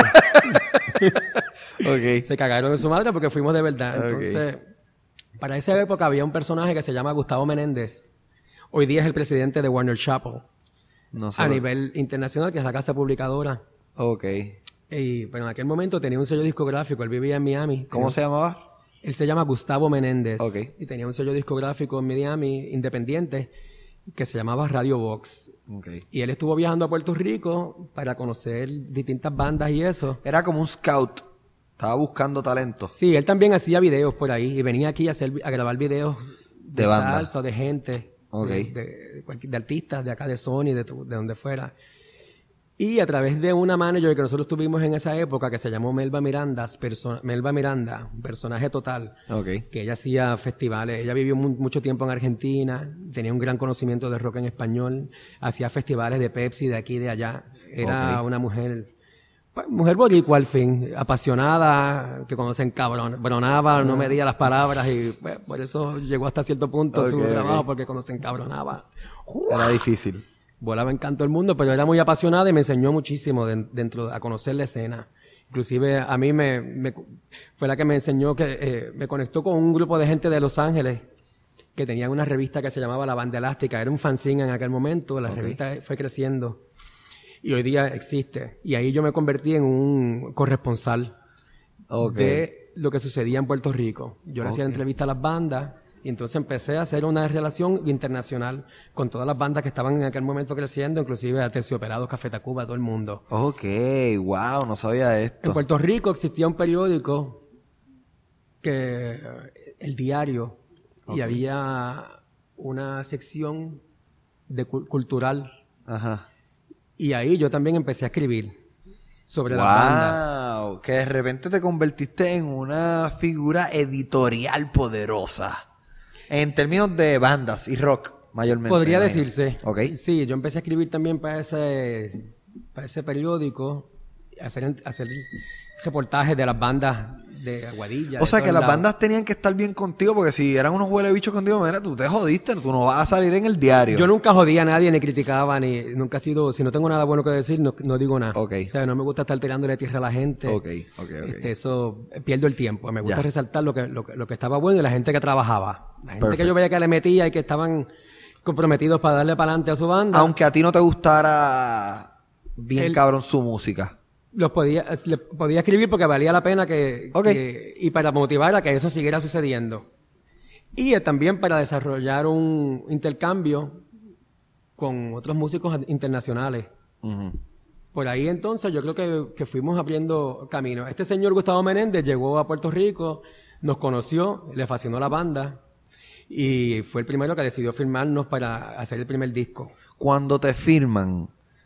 Ok. Se cagaron en su madre porque fuimos de verdad. Ok. Entonces, para esa época había un personaje que se llama Gustavo Menéndez. Hoy día es el presidente de Warner Chappell. No sé. A nivel internacional, que es la casa publicadora. Ok. Y, pero en aquel momento tenía un sello discográfico. Él vivía en Miami. ¿Cómo se Tenía un- llamaba? Él se llama Gustavo Menéndez. Ok. Y tenía un sello discográfico en Miami, independiente, que se llamaba Radio Box. Ok. Y él estuvo viajando a Puerto Rico para conocer distintas bandas y eso. Era como un scout. Estaba buscando talento. Sí, él también hacía videos por ahí y venía aquí a, hacer, a grabar videos de, De banda. salsa o de gente, Ok. de, de, cualquier- de artistas de acá de Sony, de, tu- de donde fuera. Y a través de una manager que nosotros tuvimos en esa época que se llamó Melba Miranda, perso- Melba Miranda, un personaje total, Ok. que ella hacía festivales, ella vivió mu- mucho tiempo en Argentina, tenía un gran conocimiento de rock en español, hacía festivales de Pepsi de aquí y de allá. Era Ok. una mujer, pues, mujer boricua al fin, apasionada, que cuando se encabronaba no medía las palabras y pues, por eso llegó hasta cierto punto su Ok, ok. trabajo, porque cuando se encabronaba, ¡ua! Era difícil. volaba en canto el mundo, pero era muy apasionada y me enseñó muchísimo de, dentro a conocer la escena. Inclusive a mí me, me fue la que me enseñó, que eh, me conectó con un grupo de gente de Los Ángeles que tenían una revista que se llamaba La Banda Elástica. Era un fanzine en aquel momento, la okay. revista fue creciendo y hoy día existe. Y ahí yo me convertí en un corresponsal okay. de lo que sucedía en Puerto Rico. Yo le okay. hacía entrevistas a las bandas y entonces empecé a hacer una relación internacional con todas las bandas que estaban en aquel momento creciendo, inclusive a Terciopelados, Café Tacuba, todo el mundo. Ok, wow, no sabía esto. En Puerto Rico existía un periódico, que El Diario, okay. y había una sección de cu- cultural. Ajá. Y ahí yo también empecé a escribir sobre wow, las bandas. Wow, que de repente te convertiste en una figura editorial poderosa. En términos de bandas y rock, mayormente. Podría decirse. Okay. Sí, yo empecé a escribir también para ese, para ese periódico, hacer, hacer reportajes de las bandas de Aguadilla. O sea, que las lados. bandas tenían que estar bien contigo, porque si eran unos huele bichos contigo, mira, tú te jodiste, tú no vas a salir en el diario. Yo nunca jodía a nadie, ni criticaba, ni nunca he sido, si no tengo nada bueno que decir, no, no digo nada. Okay. O sea, no me gusta estar tirándole tierra a la gente. Ok, ok, ok. Este, eso, pierdo el tiempo. Me gusta ya. resaltar lo que, lo, que, lo que estaba bueno y la gente que trabajaba. La gente Perfect. que yo veía que le metía y que estaban comprometidos para darle para adelante a su banda. Aunque a ti no te gustara bien el, cabrón su música. Los podía, le podía escribir porque valía la pena que, okay. que... Y para motivar a que eso siguiera sucediendo. Y eh, también para desarrollar un intercambio con otros músicos internacionales. Uh-huh. Por ahí entonces yo creo que, que fuimos abriendo camino. Este señor Gustavo Menéndez llegó a Puerto Rico, nos conoció, le fascinó la banda y fue el primero que decidió firmarnos para hacer el primer disco. Cuando te firman,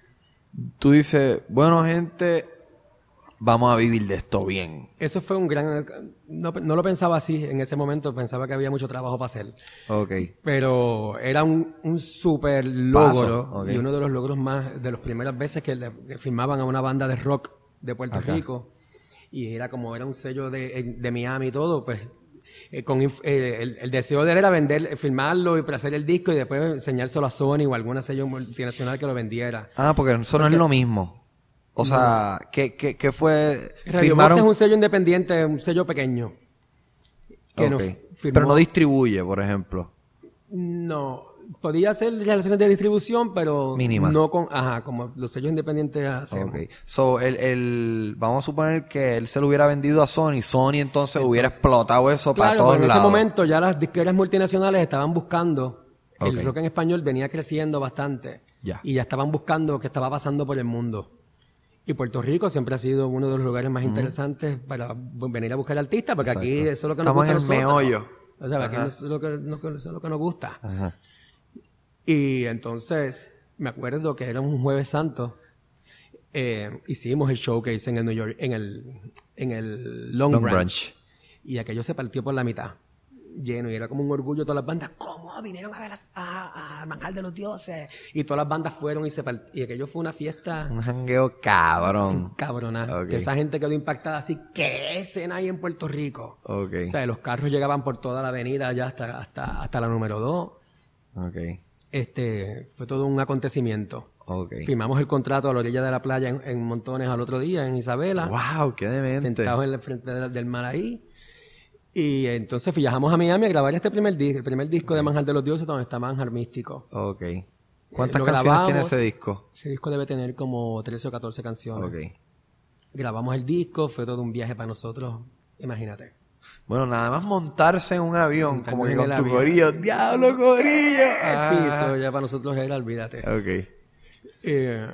tú dices, bueno, gente, vamos a vivir de esto bien. Eso fue un gran... No, no lo pensaba así en ese momento, pensaba que había mucho trabajo para hacer. Ok. Pero era un, un súper logro, okay. y uno de los logros más, de las primeras veces que, le, que firmaban a una banda de rock de Puerto Acá. Rico. Y era como, era un sello de, de Miami y todo, pues... Eh, con eh, el, el deseo de él era vender, firmarlo y para hacer el disco y después enseñárselo a Sony o a alguna sello multinacional que lo vendiera. Ah, porque eso porque, no es lo mismo. O no. sea, ¿qué, qué, qué fue? Radio Box es un sello independiente, un sello pequeño. Que okay. Pero no distribuye, por ejemplo. No, podía hacer relaciones de distribución, pero mínima. No con, ajá, como los sellos independientes hacen. Okay. So, el, el, vamos a suponer que él se lo hubiera vendido a Sony, Sony entonces, entonces hubiera explotado eso claro, para todos lados. Claro, en ese momento ya las disqueras multinacionales estaban buscando, okay. el rock en español venía creciendo bastante. Ya. Y ya estaban buscando qué estaba pasando por el mundo. Y Puerto Rico siempre ha sido uno de los lugares más mm. interesantes para venir a buscar artistas, porque Exacto. aquí eso es lo que nos Estamos gusta. Estamos en el meollo. O sea, aquí eso es lo que, no, eso es lo que nos gusta. Ajá. Y entonces, me acuerdo que era un Jueves Santo, eh, hicimos el showcase en el New York, en el, en el Long, Long Branch, Branch. Y aquello se partió por la mitad, lleno, y era como un orgullo todas las bandas. ¿Cómo vinieron a ver a, a Manjar de los Dioses? Y todas las bandas fueron y se part... y aquello fue una fiesta. Un jangueo cabrón. Cabrona. Okay. Que esa gente quedó impactada así. ¿Qué escena hay en Puerto Rico? Okay. O sea, los carros llegaban por toda la avenida ya hasta, hasta, hasta la número dos. Okay. Este, fue todo un acontecimiento. Okay. Firmamos el contrato a la orilla de la playa en, en Montones al otro día, en Isabela. ¡Wow! ¡Qué demente! Sentados en el frente del, del mar ahí. Y entonces viajamos a Miami a grabar este primer disco, el primer disco okay. de Manjar de los Dioses, donde está Manjar Místico. Ok. ¿Cuántas eh, canciones grabamos, tiene ese disco? Ese disco debe tener como trece o catorce canciones. Ok. Grabamos el disco, fue todo un viaje para nosotros, imagínate. Bueno, nada más montarse en un avión, montarse como que con tu avión. corillo. ¡Diablo, corillo! Ah. Sí, eso ya para nosotros era, olvídate. Ok. Eh...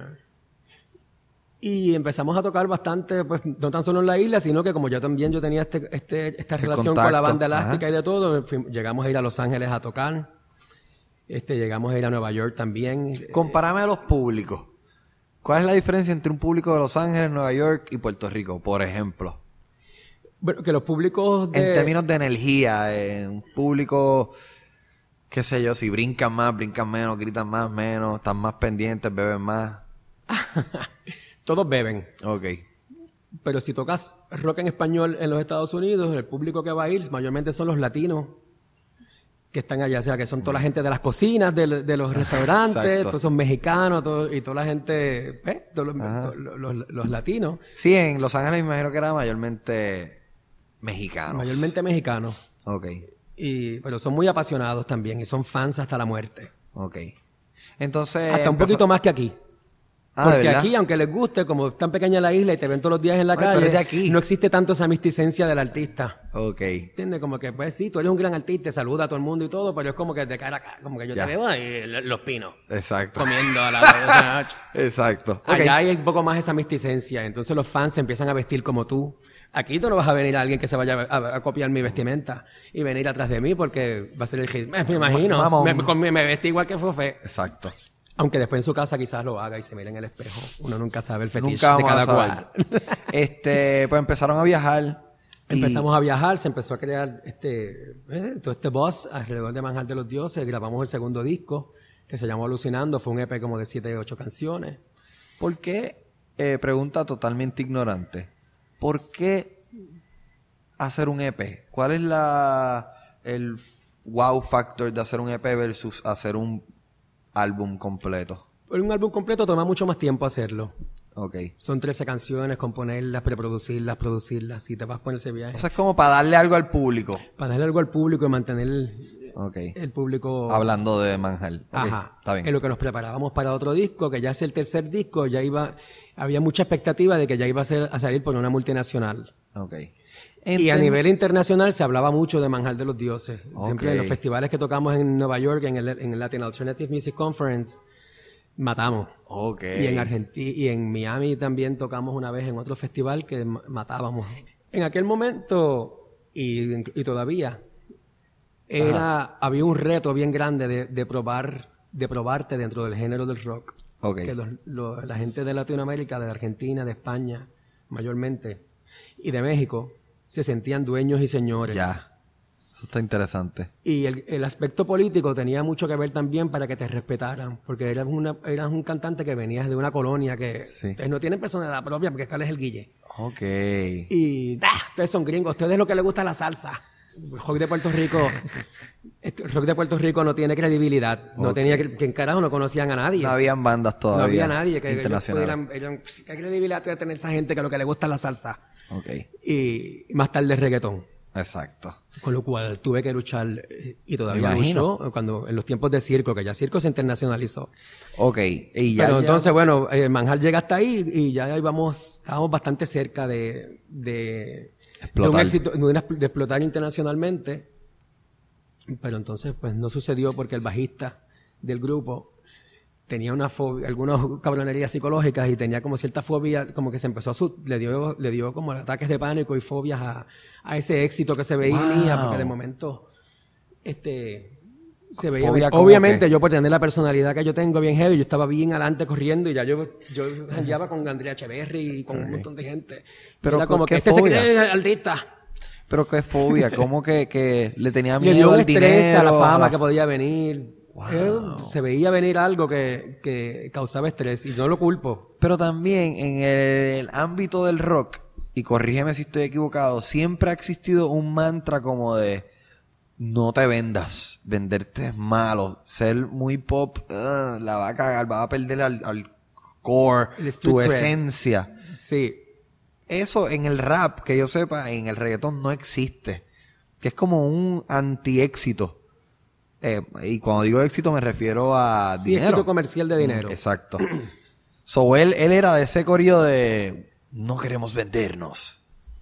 Y empezamos a tocar bastante, pues, no tan solo en la isla, sino que como yo también yo tenía este, este, esta El relación contacto. Con la Banda Elástica Ajá. y de todo, llegamos a ir a Los Ángeles a tocar, este, llegamos a ir a Nueva York también. Compárame a los públicos. ¿Cuál es la diferencia entre un público de Los Ángeles, Nueva York y Puerto Rico, por ejemplo? Bueno, que los públicos de... En términos de energía, eh, un público, qué sé yo, si brincan más, brincan menos, gritan más, menos, están más pendientes, beben más. Todos beben. Ok. Pero si tocas rock en español en los Estados Unidos, el público que va a ir mayormente son los latinos que están allá, o sea, que son toda la gente de las cocinas, de, de los restaurantes, todos son mexicanos, todo, y toda la gente, ¿eh? Todos los, todos los, los, los latinos. Sí, en Los Ángeles me imagino que era mayormente mexicanos. Mayormente mexicanos. Ok. Y, pero son muy apasionados también, y son fans hasta la muerte. Ok. Entonces... Hasta un empezó... poquito más que aquí. Ah, porque ¿de verdad? aquí, aunque les guste, como es tan pequeña la isla y te ven todos los días en la Bueno, tú eres calle, de aquí. no existe tanto esa misticencia del artista. Ok. ¿Entiendes? Como que, pues sí, tú eres un gran artista, te saluda a todo el mundo y todo, pero es como que de cara a cara, como que yo Ya. te veo ahí los pinos. Exacto. Comiendo a la... Exacto. Ok. Allá hay un poco más esa misticencia, entonces los fans se empiezan a vestir como tú. Aquí tú no vas a venir a alguien que se vaya a, a, a copiar mi vestimenta y venir atrás de mí porque va a ser el hit. Me, me imagino. Vamos. Me, me, me vestí igual que Fofé. Exacto. Aunque después en su casa quizás lo haga y se mire en el espejo. Uno nunca sabe el fetiche Nunca de vamos cada a saber. cual. Este, pues empezaron a viajar. y- Empezamos a viajar, se empezó a crear este, eh, todo este buzz alrededor de Manjar de los Dioses. Grabamos el segundo disco, que se llamó Alucinando. Fue un E P como de siete, ocho canciones. ¿Por qué? Eh, pregunta totalmente ignorante. ¿Por qué hacer un E P? ¿Cuál es la el wow factor de hacer un E P versus hacer un álbum completo? Pero un álbum completo toma mucho más tiempo hacerlo. Ok. Son trece canciones, componerlas, preproducirlas, producirlas. Si te vas por ese viaje. O sea, es como para darle algo al público. Para darle algo al público y mantener Ok. el público... Hablando de Manjar. Ok, Ajá. está bien. En lo que nos preparábamos para otro disco, que ya es el tercer disco, ya iba... Había mucha expectativa de que ya iba a, ser, a salir por una multinacional. Ok. Y a Enten- nivel internacional se hablaba mucho de Manjar de los Dioses. Ok. Siempre en los festivales que tocamos en Nueva York, en el, en el Latin Alternative Music Conference, matamos. Ok. Y en Argentina y en Miami también tocamos una vez en otro festival que ma- matábamos. En aquel momento, y, y todavía, era, había un reto bien grande de, de probar, de probarte dentro del género del rock. Ok. Que los- los- la gente de Latinoamérica, de Argentina, de España, mayormente, y de México, se sentían dueños y señores. Ya. Eso está interesante. Y el, el aspecto político tenía mucho que ver también para que te respetaran, porque eras, una, eras un cantante que venías de una colonia que Sí. ustedes no tienen personalidad propia porque ¿cuál es el guille? Ok. Y ¡ah! Ustedes son gringos, a ustedes lo que les gusta es la salsa. El rock de Puerto Rico, este, el rock de Puerto Rico no tiene credibilidad. No Ok. tenía que, que en carajo no conocían a nadie. No habían bandas No todavía. había nadie que ellos internacionales. pudieran, eran, ¿qué credibilidad puede tener esa gente que lo que le gusta es la salsa? Ok. Y más tarde reggaetón. Exacto. Con lo cual tuve que luchar eh, y todavía Me imagino. lucho cuando en los tiempos de circo, que ya circo se internacionalizó. Ok. Y ya, Pero ya- entonces, bueno, el Manjar llega hasta ahí y ya íbamos, estábamos bastante cerca de, de, de un Explotar. éxito, de, una- de explotar internacionalmente. Pero entonces, pues no sucedió porque el bajista del grupo tenía una fobia, algunas cabronerías psicológicas y tenía como cierta fobia, como que se empezó a su, le dio, le dio como ataques de pánico y fobias a, a ese éxito que se veía, Wow. porque de momento, este, se veía. Fobia bien. como Obviamente, que- yo por tener la personalidad que yo tengo bien heavy, yo estaba bien adelante corriendo y ya yo, yo jangueaba con Andrea Echeverry y con un montón de gente. Pero Era ¿con como qué que este fobia? se cree artista. Pero qué fobia. ¿Cómo que, que le tenía Le miedo dio un al estrés dinero? a la fama a que podía venir. Wow. Eh, se veía venir algo que, que causaba estrés y no lo culpo. Pero también en el ámbito del rock, y corrígeme si estoy equivocado, siempre ha existido un mantra como de no te vendas, venderte es malo, ser muy pop, uh, la va a cagar, va a perder al, al core, El street tu cred. esencia. Sí. Eso en el rap, que yo sepa, en el reggaetón no existe. Que es como un anti-éxito. Eh, y cuando digo éxito me refiero a Sí, dinero. éxito comercial de dinero. Mm, exacto. So, él, él era de ese corrido de no queremos vendernos.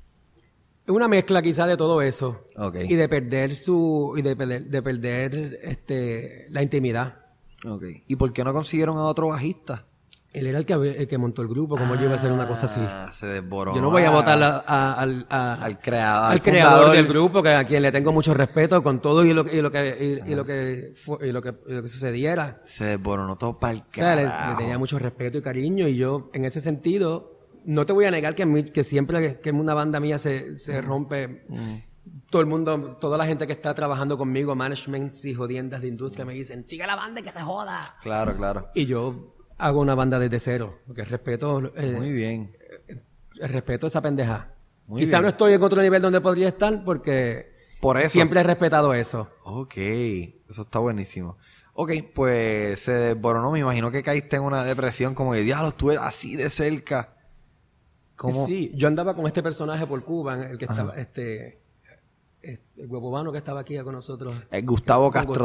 Es una mezcla quizá de todo eso. Ok. Y de perder su, y de perder, de perder este, la intimidad. Ok. ¿Y por qué no consiguieron a otro bajista? Él era el que, el que montó el grupo, ¿cómo yo iba a hacer una cosa así? Ah, se desboronó. Yo no voy a votar a- a- al, a- Al creador, al al creador fundador. del grupo, que a quien le tengo mucho respeto con todo y lo, y lo que y, y lo que fue- y lo que y lo que sucediera. Se desboronó todo para el O sea, le, le carajo. tenía mucho respeto y cariño y yo en ese sentido no te voy a negar que, a mí- que siempre que, que una banda mía se, se rompe, todo el mundo, toda la gente que está trabajando conmigo, managements y jodiendas de industria me dicen, sigue la banda y que se joda. Claro, claro. Y yo hago una banda desde cero, porque respeto, eh, Muy bien. respeto esa pendeja. Muy Quizá bien. no estoy en otro nivel donde podría estar porque Por eso. Siempre he respetado eso. Ok, eso está buenísimo. Ok, pues se desboronó. Me imagino que caíste en una depresión como que, diablo, estuve así de cerca. ¿Cómo? Sí, yo andaba con este personaje por Cuba, el que Ajá. estaba, este, este, el huevobano que estaba aquí con nosotros. El Gustavo Castro.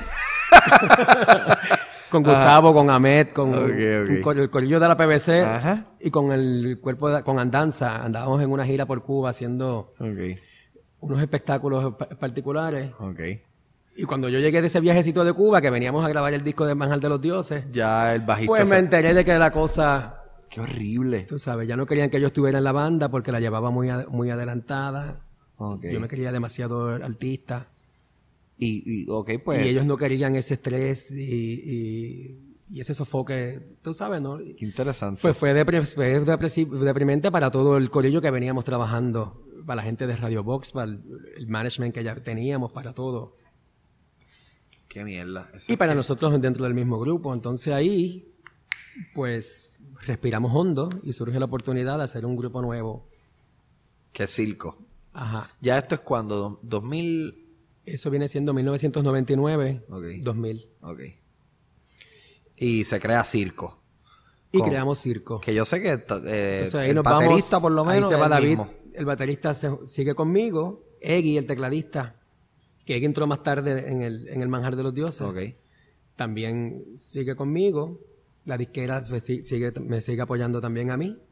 Con Gustavo, Ajá. con Ahmed, con, okay, okay. con el corillo de la P B C Ajá. y con el cuerpo de, con Andanza. Andábamos en una gira por Cuba haciendo okay. unos espectáculos particulares. Okay. Y cuando yo llegué de ese viajecito de Cuba, que veníamos a grabar el disco de Manjar de los Dioses, ya el bajista pues se... me enteré de que la cosa... ¡Qué horrible! Tú sabes, ya no querían que yo estuviera en la banda porque la llevaba muy, ad, muy adelantada. Okay. Yo me quería demasiado artista. Y, y, okay, pues... y ellos no querían ese estrés y, y, y ese sofoque, tú sabes, ¿no? Qué interesante. Pues fue, depre, fue deprimente para todo el corillo que veníamos trabajando, para la gente de Radio Box, para el, el management que ya teníamos, para todo. Qué mierda. Y para que... nosotros dentro del mismo grupo. Entonces ahí, pues, respiramos hondo y surge la oportunidad de hacer un grupo nuevo. ¿Qué circo? Ajá. ¿Ya esto es cuando? ¿dos mil...? Eso viene siendo mil novecientos noventa y nueve, okay. dos mil. Ok. Y se crea circo. Y ¿Cómo? Creamos circo. Que yo sé que eh, Entonces, ahí el nos baterista vamos, por lo menos ahí se va el David, mismo. El baterista se, sigue conmigo, Eggy, el tecladista, que Eggy entró más tarde en el, en el Manjar de los Dioses. Okay. También sigue conmigo. La disquera pues, sigue, me sigue apoyando también a mí.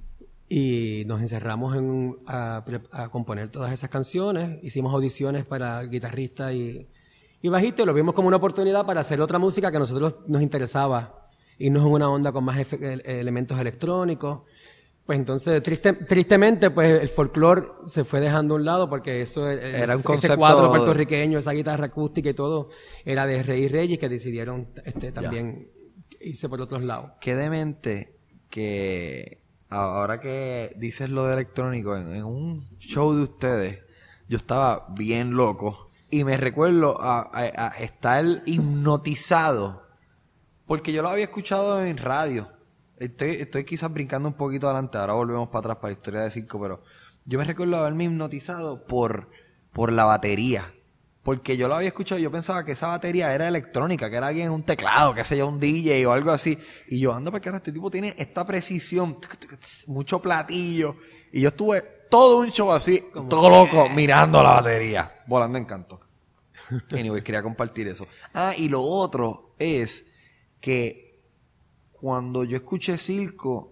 Y nos encerramos en, a, a componer todas esas canciones. Hicimos audiciones para guitarrista y, y bajista. Y lo vimos como una oportunidad para hacer otra música que a nosotros nos interesaba. Irnos en una onda con más efe- elementos electrónicos. Pues entonces, triste, tristemente, pues el folclore se fue dejando a un lado porque eso era un ese concepto... cuadro puertorriqueño, esa guitarra acústica y todo, era de Rey y Reyes que decidieron este, también ya. irse por otros lados. Qué demente que ahora que dices lo de electrónico, en, en un show de ustedes, yo estaba bien loco y me recuerdo a, a, a estar hipnotizado porque yo lo había escuchado en radio. Estoy, estoy quizás brincando un poquito adelante, ahora volvemos para atrás para la historia de circo, pero yo me recuerdo haberme hipnotizado por, por la batería. Porque yo lo había escuchado, yo pensaba que esa batería era electrónica, que era alguien en un teclado, qué sé yo, un D J o algo así. Y yo, ando, porque ahora este tipo tiene esta precisión, mucho platillo. Y yo estuve todo un show así, como todo loco, mirando la batería, volando en canto. Anyway, quería compartir eso. Ah, y lo otro es que cuando yo escuché circo,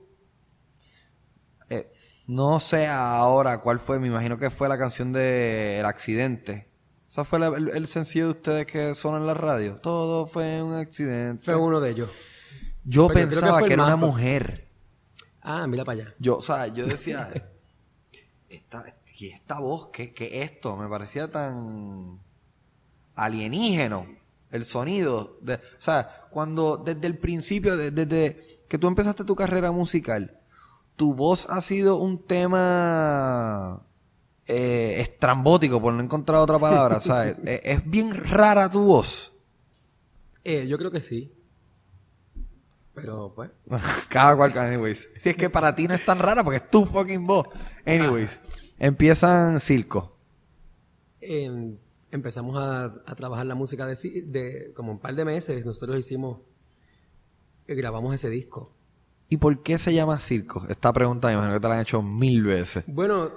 eh, no sé ahora cuál fue, me imagino que fue la canción de El Accidente. ¿Esa fue la, el, el sencillo de ustedes que suena en la radio? Todo fue un accidente. Fue uno de ellos. Yo Pero pensaba yo que, que era una mujer. Ah, mira para allá. Yo, o sea, yo decía, esta, ¿y esta voz? ¿Qué, qué esto? Me parecía tan alienígeno el sonido. De, o sea, cuando desde el principio, desde, desde que tú empezaste tu carrera musical, tu voz ha sido un tema... Eh, estrambótico, por no encontrar otra palabra, ¿sabes? es, es bien rara tu voz. Eh, yo creo que sí. Pero, pues... Cada cual, anyways. Si es que para ti no es tan rara porque es tu fucking voz. Anyways, empiezan circo. Eh, empezamos a, a trabajar la música de, de... Como un par de meses, nosotros hicimos... Eh, grabamos ese disco. ¿Y por qué se llama circo? Esta pregunta me imagino que te la han hecho mil veces. Bueno...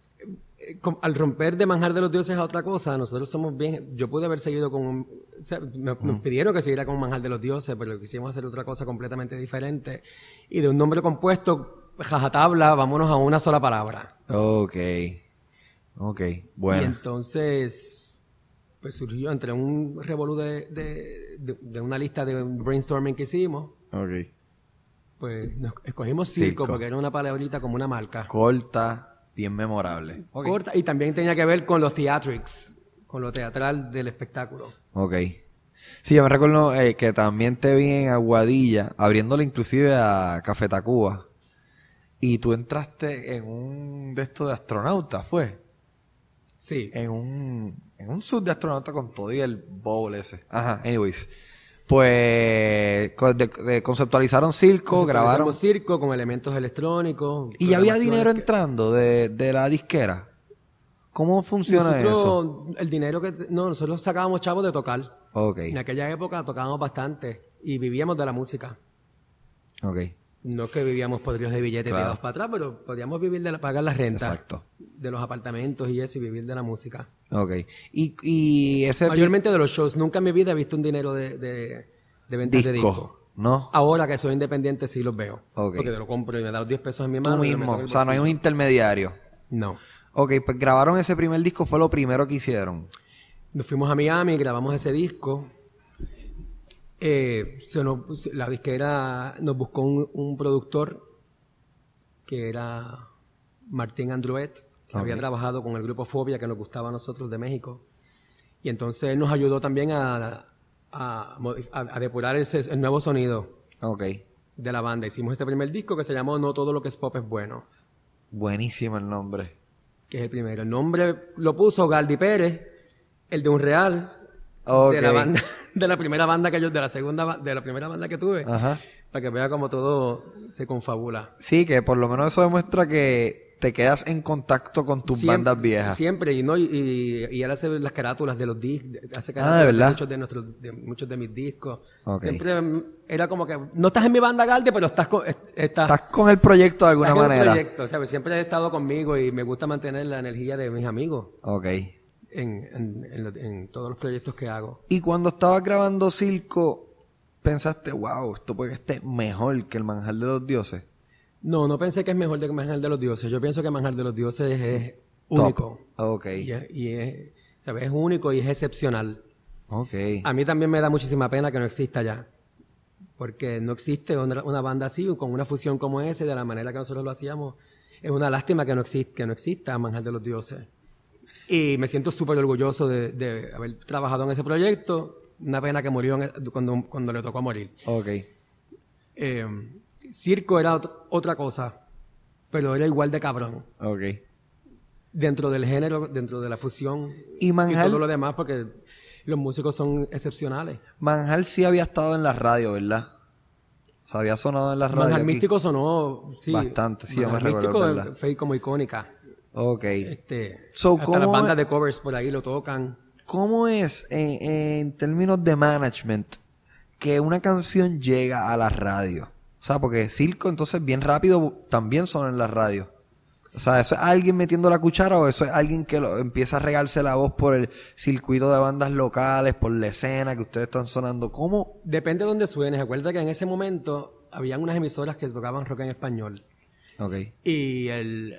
Al romper de Manjar de los Dioses a otra cosa, nosotros somos bien... Yo pude haber seguido con... O sea, me, mm. nos pidieron que siguiera con Manjar de los Dioses, pero quisimos hacer otra cosa completamente diferente. Y de un nombre compuesto, jajatabla, vámonos a una sola palabra. Ok. Ok, bueno. Y entonces, pues surgió entre un revolú de, de, de, de una lista de brainstorming que hicimos. Ok. Pues nos escogimos circo, circo. Porque era una palabrita como una marca. Corta. Bien memorable. Okay. Corta, y también tenía que ver con los theatrics, con lo teatral del espectáculo. Ok. Sí, yo me recuerdo eh, que también te vi en Aguadilla, abriéndole inclusive a Café Tacuba. Y tú entraste en un de estos de astronauta, ¿fue? Sí. En un, en un sub de astronauta con todo y el bowl ese. Ajá, anyways. Pues de, de, conceptualizaron circo, grabaron circo con elementos electrónicos. ¿Y ya había dinero que... entrando de, de la disquera? ¿Cómo funciona nosotros, eso? El dinero que... No, nosotros sacábamos chavos de tocar. Ok. En aquella época tocábamos bastante y vivíamos de la música. Ok. No es que vivíamos podridos de billetes Claro. tirados para atrás, pero podíamos vivir de la, pagar la renta. Exacto. De los apartamentos y eso y vivir de la música. Ok. Y, y ese... Mayormente de los shows. Nunca en mi vida he visto un dinero de, de, de ventas de disco, discos. ¿no? Ahora que soy independiente sí los veo. Ok. Porque te lo compro y me da los diez pesos en mi mano. Tú y lo mismo. meto en el O sea, no hay un bolsillo. intermediario. No. Ok, pues grabaron ese primer disco, fue lo primero que hicieron. Nos fuimos a Miami, grabamos ese disco. Eh, se nos- la disquera nos buscó un, un productor que era Martín Andruet, que Ok. había trabajado con el grupo Fobia, que nos gustaba a nosotros de México. Y entonces él nos ayudó también a, a, modif- a- a depurar ese, el nuevo sonido Ok. de la banda. Hicimos este primer disco que se llamó No todo lo que es pop es bueno, Buenísimo el nombre. que es el primero. El nombre lo puso Galdi Pérez, el de Unreal, Ok. de la banda, de la primera banda que yo, de la segunda, ba- de la primera banda que tuve, Ajá. para que vea cómo todo se confabula. Sí, que por lo menos eso demuestra que te quedas en contacto con tus Siempre- bandas viejas. Siempre, y no y, y, y él hace las carátulas de los discos, hace Ah, carátulas ¿de de, verdad? muchos de nuestros, de muchos de mis discos. Ok. Siempre mm, era como que no estás en mi banda Galdi, pero estás con, est- estás, Estás con el proyecto de alguna estás en un manera. proyecto, ¿sabes? Siempre he estado conmigo y me gusta mantener la energía de mis amigos Ok. en, en, en lo- en todos los proyectos que hago. Y cuando estabas grabando Circo, pensaste, wow, esto puede que esté mejor que el Manjar de los Dioses. No, no pensé que es mejor que Manjar de los Dioses. Yo pienso que Manjar de los Dioses es Top. único. Ok. Y, es, y es, ¿sabes? Es único y es excepcional. Ok. A mí también me da muchísima pena que no exista ya. Porque no existe una, una banda así, con una fusión como ese, de la manera que nosotros lo hacíamos. Es una lástima que no, existe, que no exista Manjar de los Dioses. Y me siento súper orgulloso de, de haber trabajado en ese proyecto. Una pena que murió en- cuando, cuando le tocó morir. Ok. Eh, Circo era ot- otra cosa, pero era igual de cabrón. Ok. Dentro del género, dentro de la fusión Y Manjar- todo lo demás, porque los músicos son excepcionales. Manjar sí había estado en la radio, ¿verdad? O sea, había sonado en la radio. Manjar aquí. Místico sonó, sí. Bastante, sí, yo me Manjar recuerdo, Místico ¿verdad? fue como icónica. Ok. Este, So, hasta ¿cómo las bandas es- de covers por ahí lo tocan. ¿Cómo es en, en términos de management que una canción llega a la radio? O sea, porque Circo entonces bien rápido también son en la radio. O sea, ¿eso es alguien metiendo la cuchara o eso es alguien que lo, empieza a regarse la voz por el circuito de bandas locales, por la escena que ustedes están sonando? ¿Cómo? Depende de dónde suenes. Acuérdate que en ese momento habían unas emisoras que tocaban rock en español. Ok. Y el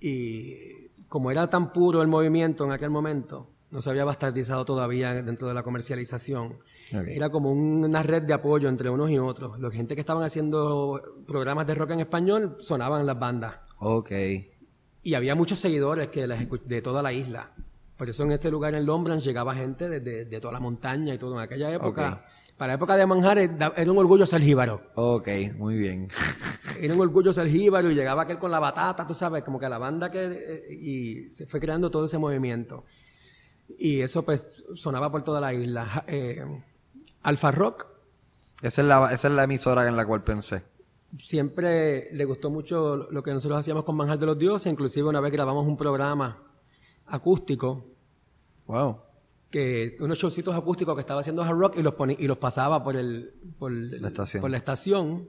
y como era tan puro el movimiento en aquel momento, no se había bastardizado todavía dentro de la comercialización. Ok. Era como un- una red de apoyo entre unos y otros. La gente que estaban haciendo programas de rock en español sonaban las bandas. Ok. Y había muchos seguidores que las escu- de toda la isla. Por eso en este lugar, en Lombrance, llegaba gente de, de- de toda la montaña y todo. En aquella época, para la época de Manjar, era era un orgullo ser jíbaro. Ok, muy bien. Era un orgullo ser jíbaro y llegaba aquel con la batata, tú sabes, como que la banda que... eh, y se fue creando todo ese movimiento. Y eso pues sonaba por toda la isla. Ja- Eh, Alfa Rock Esa es, la, esa es la emisora en la cual pensé. siempre le gustó mucho lo que nosotros hacíamos con Manjar de los Dioses. Inclusive una vez grabamos un programa acústico, Wow. que unos showcitos acústicos que estaba haciendo Hard Rock y los poni- y los pasaba por el por La estación. por la estación.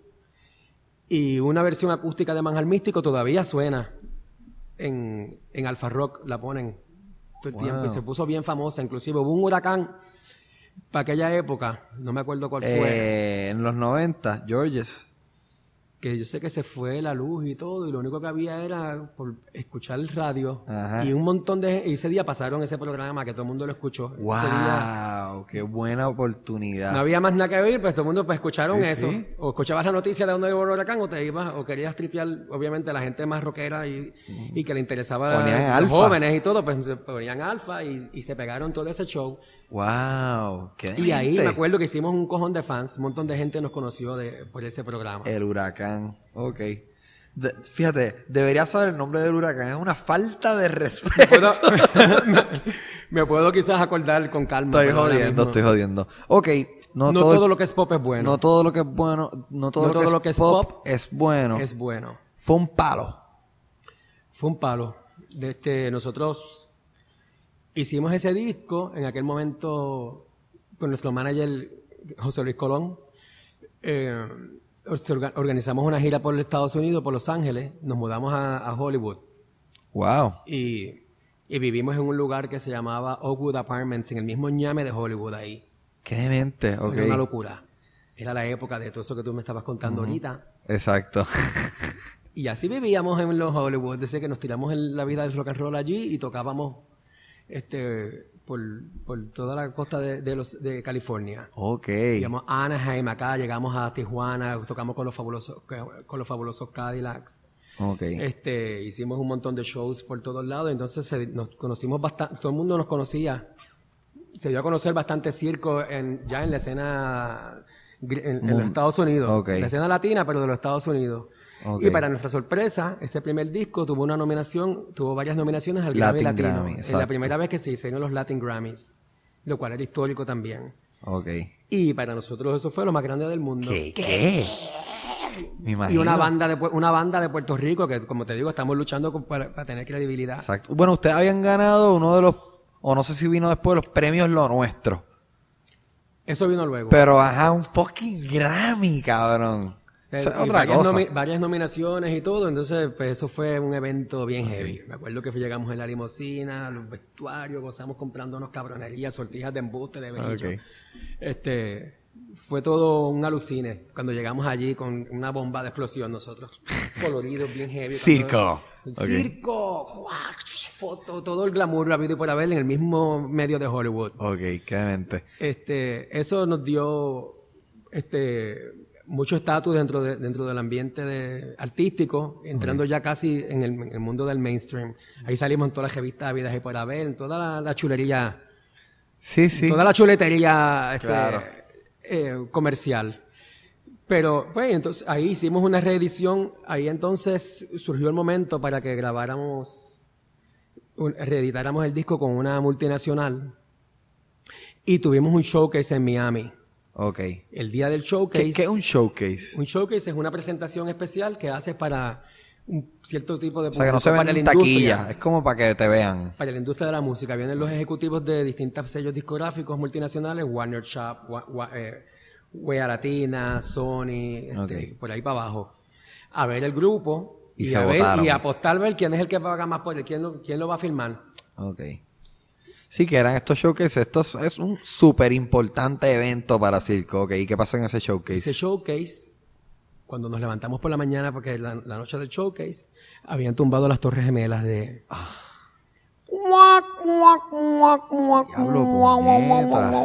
Y una versión acústica de Manjar Místico todavía suena en, en Alfa Rock, la ponen todo el Wow. tiempo y se puso bien famosa. Inclusive hubo un huracán para aquella época, no me acuerdo cuál fue, Eh, en los noventa, Georges. que yo sé que se fue la luz y todo, y lo único que había era por escuchar el radio. Ajá. Y un montón de... Y ese día pasaron ese programa que todo el mundo lo escuchó. Ese día Wow, qué buena oportunidad. no había más nada que ver, pues todo el mundo pues, escucharon Sí, eso. sí. O escuchabas la noticia de dónde iba el huracán, o te ibas, o querías tripear, obviamente, la gente más rockera y, y que le interesaba Ponían los Alfa. jóvenes y todo, pues se ponían alfa y, y se pegaron todo ese show. Wow, qué Y ahí gente. me acuerdo que hicimos un cojón de fans, un montón de gente nos conoció de, por ese programa. El huracán. Ok. De- fíjate, debería saber el nombre del huracán. Es una falta de respeto. ¿Puedo- me puedo quizás acordar con calma. Estoy pero ahora jodiendo, mismo- estoy jodiendo. Ok, no, No, todo, todo, lo que es pop es bueno. no todo lo que es bueno, no todo, No lo, que todo es lo que es pop, pop es bueno. Es bueno. Fue un palo. Fue un palo. De este, nosotros hicimos ese disco, en aquel momento, con nuestro manager José Luis Colón, eh, organizamos una gira por Estados Unidos, por Los Ángeles, nos mudamos a, a Hollywood. Wow. Y, y vivimos en un lugar que se llamaba Oakwood Apartments, en el mismo ñame de Hollywood ahí. Qué demente, ok. Era una locura. Era la época de todo eso que tú me estabas contando uh-huh. ahorita. Exacto. Y así vivíamos en los Hollywood, desde que nos tiramos en la vida del rock and roll allí y tocábamos este por, por toda la costa de, de, los, de California. Ok. Llegamos a Anaheim acá, llegamos a Tijuana, tocamos con los fabulosos, con los fabulosos Cadillacs. Okay. Este, hicimos un montón de shows por todos lados, entonces se, nos conocimos bastante, todo el mundo nos conocía. Se dio a conocer bastante circo en, ya en la escena en, en los Estados Unidos. Okay. La escena latina, pero de los Estados Unidos. Okay. Y para nuestra sorpresa, ese primer disco tuvo una nominación, tuvo varias nominaciones al Grammy Latin Latino. Grammy, es la primera vez que se hicieron los Latin Grammys, lo cual era histórico también. Okay. Y para nosotros eso fue lo más grande del mundo. ¿Qué? ¿Qué? Me imagino. Y una banda de una banda de Puerto Rico que, como te digo, estamos luchando con, para, para tener credibilidad. Exacto. Bueno, ustedes habían ganado uno de los, o no sé si vino después, los premios Lo Nuestro. Eso vino luego. Pero ajá, un fucking Grammy, cabrón. O sea, otra varias cosa. Nomi- varias nominaciones y todo, entonces pues eso fue un evento bien heavy. Me acuerdo que llegamos en la limusina, los vestuarios, gozamos comprándonos cabronerías, sortijas de embuste, de brillo. Okay. Este, fue todo un alucine cuando llegamos allí con una bomba de explosión nosotros. Coloridos, bien heavy. Circo. El okay. Circo, foto, todo el glamour rápido y por haber en el mismo medio de Hollywood. Ok, qué mente. Este, eso nos dio este mucho estatus dentro de, dentro del ambiente de, artístico, entrando okay. ya casi en el, en el mundo del mainstream. Ahí salimos en todas las revistas Vidas y por haber, en toda la, la chulería. Sí, sí. Toda la chuletería este, claro. eh, comercial. Pero, pues, entonces, ahí hicimos una reedición. Ahí entonces surgió el momento para que grabáramos, un, reeditáramos el disco con una multinacional. Y tuvimos un showcase en Miami. Ok. El día del showcase. ¿Qué, qué es un showcase? Un showcase es una presentación especial que haces para un cierto tipo de público. O sea, que no se ven en taquilla. Es como para que te vean. Para la industria de la música. Vienen los ejecutivos de distintos sellos discográficos multinacionales, Warner Shop, Wa, Wa, eh, Wea Latina, Sony, okay. este, por ahí para abajo. A ver el grupo y, y, se a votaron. ver, y apostar a ver quién es el que paga más por él, quién lo, quién lo va a filmar. Ok. Sí, que eran estos showcases. Esto es, es un súper importante evento para circo. Ok, ¿y qué pasó en ese showcase? Ese showcase, cuando nos levantamos por la mañana, porque la, la noche del showcase, habían tumbado las Torres Gemelas de... Ah. Diablo, puñeta.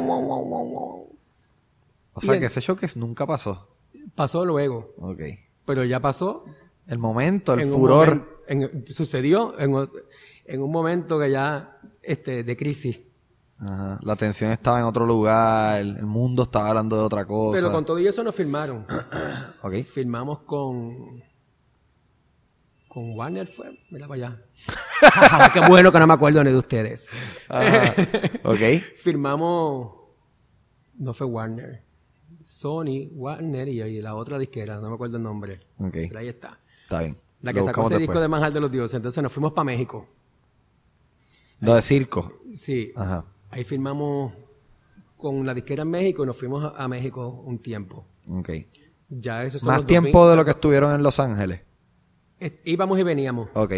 O sea, y que el, ese showcase nunca pasó. Pasó luego. Ok. Pero ya pasó. El momento, el furor. Momento, en, sucedió en, en un momento que ya... Este, de crisis. Ajá. La atención estaba en otro lugar, el mundo estaba hablando de otra cosa. Pero con todo y eso nos firmaron. Okay. Firmamos con... Con Warner fue, mira para allá. Qué bueno que no me acuerdo ni de ustedes. Ok. Firmamos... No fue Warner. Sony, Warner y, y la otra disquera, no me acuerdo el nombre. Ok. Pero ahí está. Está bien. La que Lo sacó ese después. disco de Manjar de los Dioses. Entonces nos fuimos para México. Lo de circo. Sí. Ajá. Ahí firmamos con la disquera en México y nos fuimos a, a México un tiempo. Ok. Ya eso son Más los tiempo dos mil. De lo que estuvieron en Los Ángeles. Eh, íbamos y veníamos. Ok.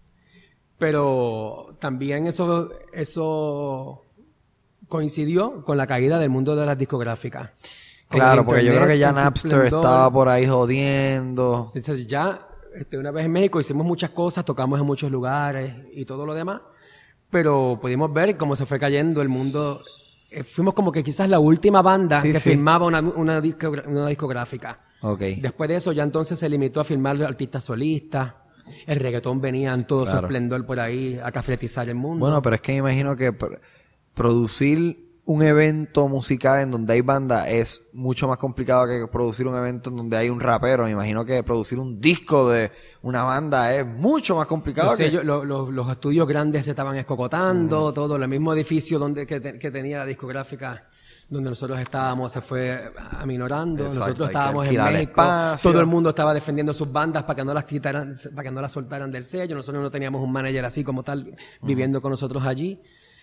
Pero también eso, eso coincidió con la caída del mundo de las discográficas. Claro, porque yo creo que ya Napster estaba por ahí jodiendo. Entonces ya, este, una vez en México hicimos muchas cosas, tocamos en muchos lugares y todo lo demás. Pero pudimos ver cómo se fue cayendo el mundo. Eh, fuimos como que quizás la última banda sí, que sí. firmaba una, una, discogra- una discográfica. Okay. Después de eso ya entonces se limitó a firmar artistas solistas. El reggaetón venía en todo claro. su esplendor por ahí a cafretizar el mundo. Bueno, pero es que me imagino que pr- producir un evento musical en donde hay banda es mucho más complicado que producir un evento en donde hay un rapero. Me imagino que producir un disco de una banda es mucho más complicado. Los, que... sellos, lo, lo, los estudios grandes se estaban escocotando, uh-huh. todo el mismo edificio donde que, te, que tenía la discográfica donde nosotros estábamos se fue aminorando. Exacto, nosotros estábamos en México, espacio. Todo el mundo estaba defendiendo sus bandas para que no las quitaran, para que no las soltaran del sello. Nosotros no teníamos un manager así como tal uh-huh. viviendo con nosotros allí.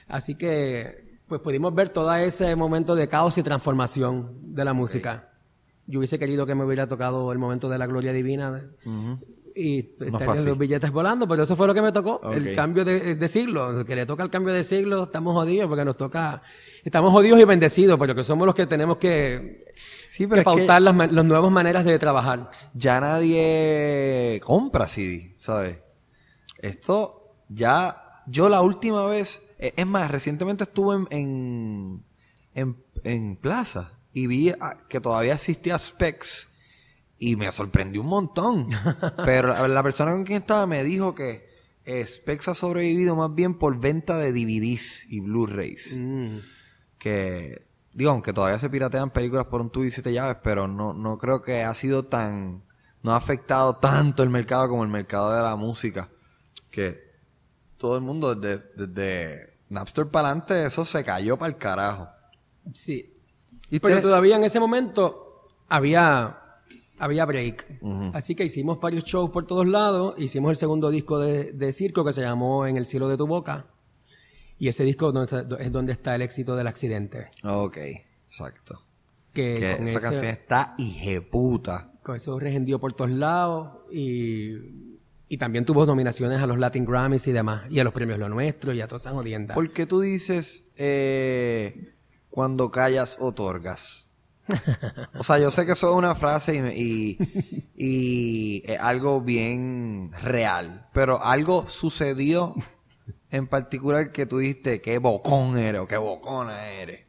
Así que, pues pudimos ver todo ese momento de caos y transformación de la música. Okay. Yo hubiese querido que me hubiera tocado el momento de la gloria divina uh-huh. y no estarían los billetes volando, pero eso fue lo que me tocó, okay. el cambio de, de siglo. Que le toca el cambio de siglo, estamos jodidos porque nos toca... Estamos jodidos y bendecidos, pero que somos los que tenemos que, sí, pero que pautar que las, las nuevas maneras de trabajar. Ya nadie compra C D, ¿sabes? Esto ya... Yo la última vez... Es más, recientemente estuve en, en, en, en Plaza y vi que todavía existía Specs y me sorprendió un montón. Pero la, la persona con quien estaba me dijo que eh, Specs ha sobrevivido más bien por venta de D V Ds y Blu-rays. Mm. Que, digo, aunque todavía se piratean películas por un tubo y siete llaves, pero no, no creo que ha sido tan... No ha afectado tanto el mercado como el mercado de la música. Que todo el mundo, desde, desde Napster para adelante, eso se cayó para el carajo. Sí. ¿Y pero usted? Todavía en ese momento había... Había break. Uh-huh. Así que hicimos varios shows por todos lados. Hicimos el segundo disco de, de Circo que se llamó En el cielo de tu boca. Y ese disco es donde está el éxito del accidente. Ok, exacto. Que, que esa ese, canción está hijeputa. Con eso regendió por todos lados. Y, y también tuvo nominaciones a los Latin Grammys y demás. Y a los premios Lo Nuestro y a todas esas jodiendas. ¿Por qué tú dices eh, cuando callas otorgas? O sea, yo sé que eso es una frase y, y, y es algo bien real, pero algo sucedió en particular que tú dijiste qué bocón eres o qué bocona eres.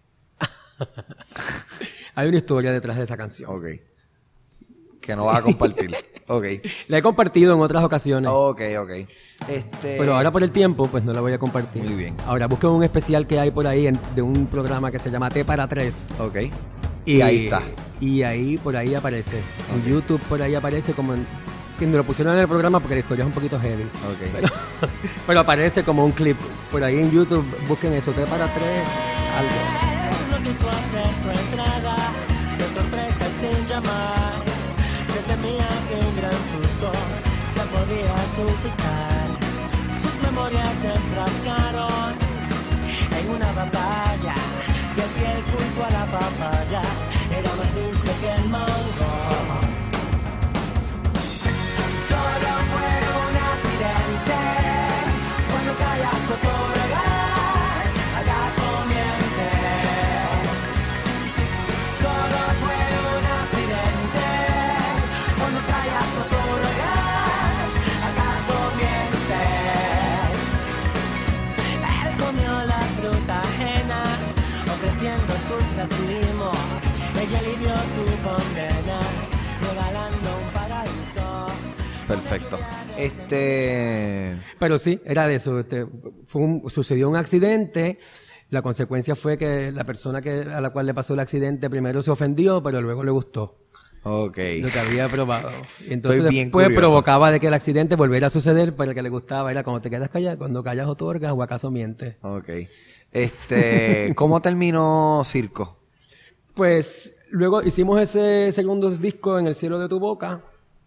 Hay una historia detrás de esa canción. Ok. Que no vas a compartir. Ok. La he compartido en otras ocasiones. Ok, ok. Este... Pero ahora por el tiempo, pues no la voy a compartir. Muy bien. Ahora busquen un especial que hay por ahí en, de un programa que se llama T para tres. Ok. Y, y ahí está. Y ahí, por ahí aparece. Okay. En YouTube, por ahí aparece como en... Que lo pusieron en el programa porque la historia es un poquito heavy. Okay. Pero, pero aparece como un clip. Por ahí en YouTube, busquen eso, T para tres, algo. Lo quiso hacer su entrada, de sorpresa y sin llamar. Se temía que un gran susto se podía suscitar. Sus memorias se enfrascaron en una batalla. Que si el culto a la papaya era más dulce que el mango. Solo fue un accidente. Cuando callas otorgas, ¿acaso mientes? Solo fue un accidente. Cuando callas otorgas, ¿acaso mientes? Él comió la fruta ajena, ofreciendo sus racimos. Ella alivió su condena, regalando un paraíso. Perfecto. Este... Pero sí, era de eso. Este, fue un, sucedió un accidente. La consecuencia fue que la persona que, a la cual le pasó el accidente primero se ofendió, pero luego le gustó. Ok. Lo que había probado. Y entonces después provocaba de que el accidente volviera a suceder, pero el que le gustaba era cuando te quedas callado, cuando callas otorgas o acaso mientes. Ok. Este, ¿cómo terminó Circo? Pues luego hicimos ese segundo disco En el cielo de tu boca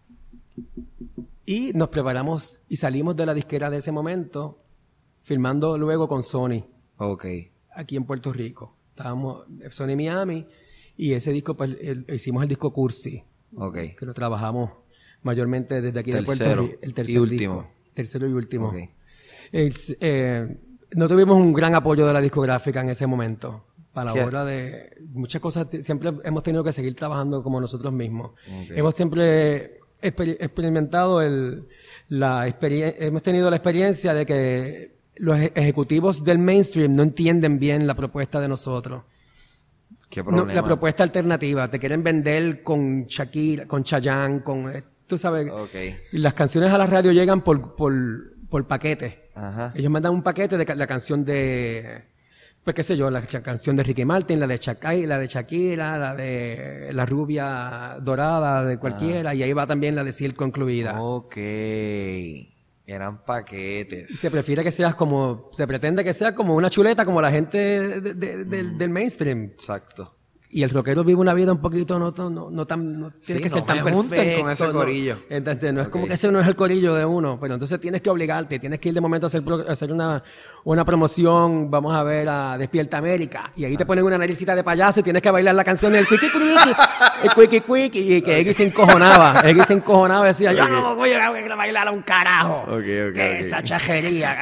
y nos preparamos y salimos de la disquera de ese momento, filmando luego con Sony. Ok. Aquí en Puerto Rico. Estábamos Sony Miami y ese disco pues el, hicimos el disco Cursi. Ok. Que lo trabajamos mayormente desde aquí tercero, de Puerto Rico. El tercer y último. Disco, tercero y último. Ok. El, eh, no tuvimos un gran apoyo de la discográfica en ese momento. Para la ¿Qué? hora de... Muchas cosas... Siempre hemos tenido que seguir trabajando como nosotros mismos. Okay. Hemos siempre exper- experimentado el... la experien- Hemos tenido la experiencia de que los ejecutivos del mainstream no entienden bien la propuesta de nosotros. ¿Qué problema? No, la propuesta alternativa. Te quieren vender con Shakira, con Chayanne, con... Tú sabes... Okay. Las canciones a la radio llegan por, por, por paquete. Ajá. Ellos mandan un paquete de ca- la canción de... Pues qué sé yo, la ch- canción de Ricky Martin, la de Shakira, la de Shakira, la de La Rubia Dorada, de cualquiera, ah. Y ahí va también la de Circo incluida. Ok. Eran paquetes. Y se prefiere que seas como, se pretende que seas como una chuleta como la gente de, de, de, mm. del mainstream. Exacto. Y el rockero vive una vida un poquito no, no, no tan... No tiene sí, que no ser tan me junten perfecto. con ese corillo. No, entonces, no okay. es como que ese no es el corillo de uno. Pero entonces tienes que obligarte. Tienes que ir de momento a hacer, a hacer una, una promoción. Vamos a ver a Despierta América. Y ahí ah. te ponen una naricita de payaso y tienes que bailar la canción del Quickie Quickie. El Quickie Quickie. Y que X se encojonaba. X se encojonaba y decía, okay. yo no voy a bailar a un carajo. Okay, okay, que okay. esa chajería.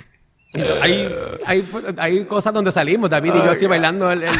Hay, hay, hay cosas donde salimos, David y oh, yo así God. bailando el, el,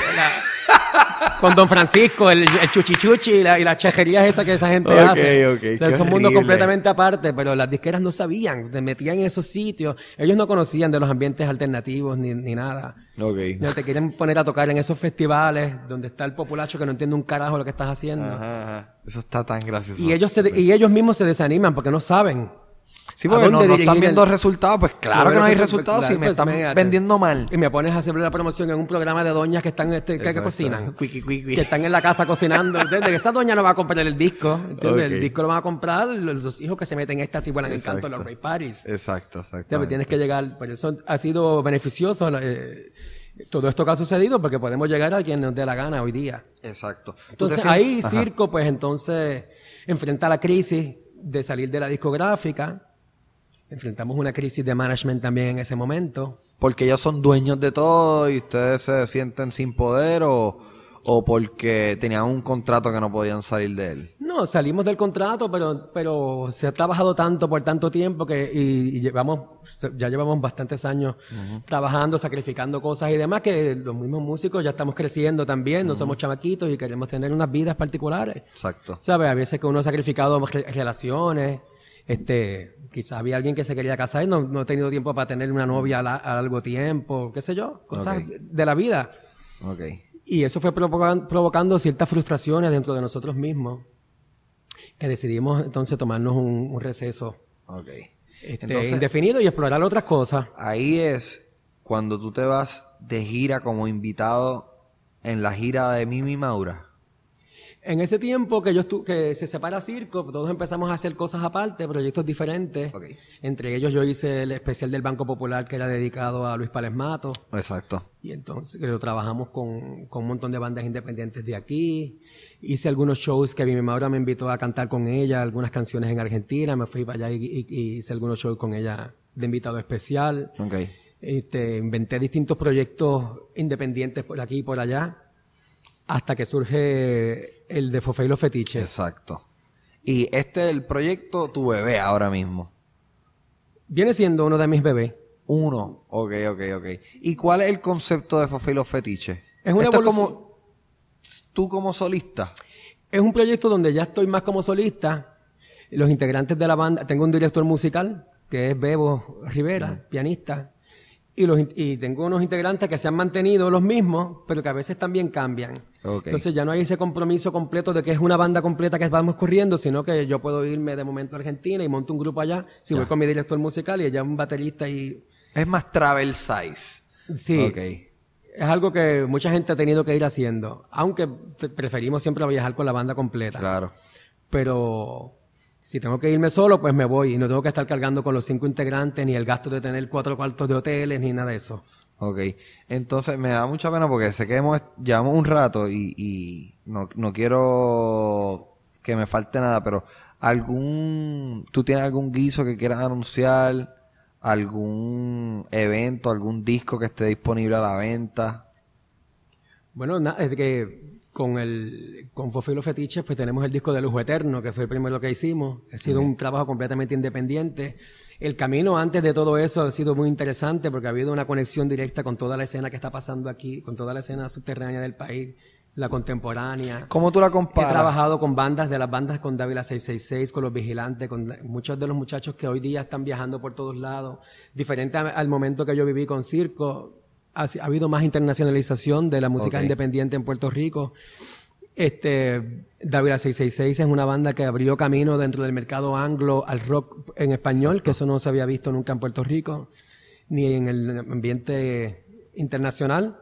la, con Don Francisco, el, el chuchichuchi y la, y las chejerías esas que esa gente okay, hace. Okay, o sea, es un mundo completamente aparte, pero las disqueras no sabían, te metían en esos sitios. Ellos no conocían de los ambientes alternativos ni, ni nada. Okay. No, te quieren poner a tocar en esos festivales donde está el populacho que no entiende un carajo lo que estás haciendo. Ajá, ajá. Eso está tan gracioso. Y ellos, se, y ellos mismos se desaniman porque no saben. Sí, porque no, no están viendo el... resultados. Pues claro no, que no hay resultados claro, si me pues, están me, vendiendo mal. Y me pones a hacer la promoción en un programa de doñas que están este, que, que cocinan. Quiqui, quiqui. Que están en la casa cocinando. ¿Entiendes? Que esa doña no va a comprar el disco. ¿Entiendes? Okay. El disco lo van a comprar los, los hijos que se meten estas y vuelan el canto de los Ray Parties. Exacto, exacto. Tienes que llegar. Por eso ha sido beneficioso eh, todo esto que ha sucedido porque podemos llegar a quien nos dé la gana hoy día. Exacto. Entonces ahí Ajá. Circo pues entonces enfrenta la crisis de salir de la discográfica. Enfrentamos una crisis de management también en ese momento. ¿Porque ellos son dueños de todo y ustedes se sienten sin poder o, o porque tenían un contrato que no podían salir de él? No, salimos del contrato, pero pero se ha trabajado tanto por tanto tiempo que y, y llevamos ya llevamos bastantes años uh-huh. trabajando, sacrificando cosas y demás que los mismos músicos ya estamos creciendo también, uh-huh. no somos chamaquitos y queremos tener unas vidas particulares. Exacto. ¿Sabes? A veces que uno ha sacrificado relaciones. Este, quizás había alguien que se quería casar y no, no ha tenido tiempo para tener una novia a, la, a largo tiempo, qué sé yo, cosas okay. de la vida. Okay. Y eso fue provocan, provocando ciertas frustraciones dentro de nosotros mismos, que decidimos entonces tomarnos un, un receso okay. este, entonces, indefinido y explorar otras cosas. Ahí es cuando tú te vas de gira como invitado en la gira de Mimi Maura. En ese tiempo que yo estu- que se separa Circo, todos empezamos a hacer cosas aparte, proyectos diferentes. Okay. Entre ellos yo hice el especial del Banco Popular que era dedicado a Luis Pález Mato. Exacto. Y entonces lo trabajamos con, con un montón de bandas independientes de aquí. Hice algunos shows que mi mamá me invitó a cantar con ella, algunas canciones en Argentina. Me fui para allá y, y, y hice algunos shows con ella de invitado especial. Okay. Este, inventé distintos proyectos independientes por aquí y por allá. Hasta que surge el de Fofé y los Fetiches. Exacto. Y este es el proyecto Tu Bebé ahora mismo. Viene siendo uno de mis bebés. Uno. Ok, ok, ok. ¿Y cuál es el concepto de Fofé y los Fetiches? Es una Esto es como tú como solista. Es un proyecto donde ya estoy más como solista. Los integrantes de la banda... Tengo un director musical, que es Bebo Rivera, uh-huh. pianista. Y, los, y tengo unos integrantes que se han mantenido los mismos, pero que a veces también cambian. Okay. Entonces ya no hay ese compromiso completo de que es una banda completa que vamos corriendo, sino que yo puedo irme de momento a Argentina y monto un grupo allá, si ya. voy con mi director musical y ella un baterista y... Es más travel size. Sí. Okay. Es algo que mucha gente ha tenido que ir haciendo, aunque preferimos siempre viajar con la banda completa. Claro. Pero... Si tengo que irme solo, pues me voy y no tengo que estar cargando con los cinco integrantes, ni el gasto de tener cuatro cuartos de hoteles, ni nada de eso. Ok. Entonces, me da mucha pena porque sé que hemos, llevamos un rato y, y no, no quiero que me falte nada, pero algún... ¿Tú tienes algún guiso que quieras anunciar? ¿Algún evento, algún disco que esté disponible a la venta? Bueno, na- es que... Con el con Fofé y los Fetiches, pues tenemos el disco de Lujo Eterno, que fue el primero que hicimos. Ha sido uh-huh. un trabajo completamente independiente. El camino antes de todo eso ha sido muy interesante porque ha habido una conexión directa con toda la escena que está pasando aquí, con toda la escena subterránea del país, la contemporánea. ¿Cómo tú la comparas? He trabajado con bandas, de las bandas con Dávila seiscientos sesenta y seis, con Los Vigilantes, con la, muchos de los muchachos que hoy día están viajando por todos lados. Diferente a, al momento que yo viví con Circo. Ha, ha habido más internacionalización de la música okay. independiente en Puerto Rico. Este, Dávila seiscientos sesenta y seis es una banda que abrió camino dentro del mercado anglo al rock en español, Exacto. que eso no se había visto nunca en Puerto Rico, ni en el ambiente internacional.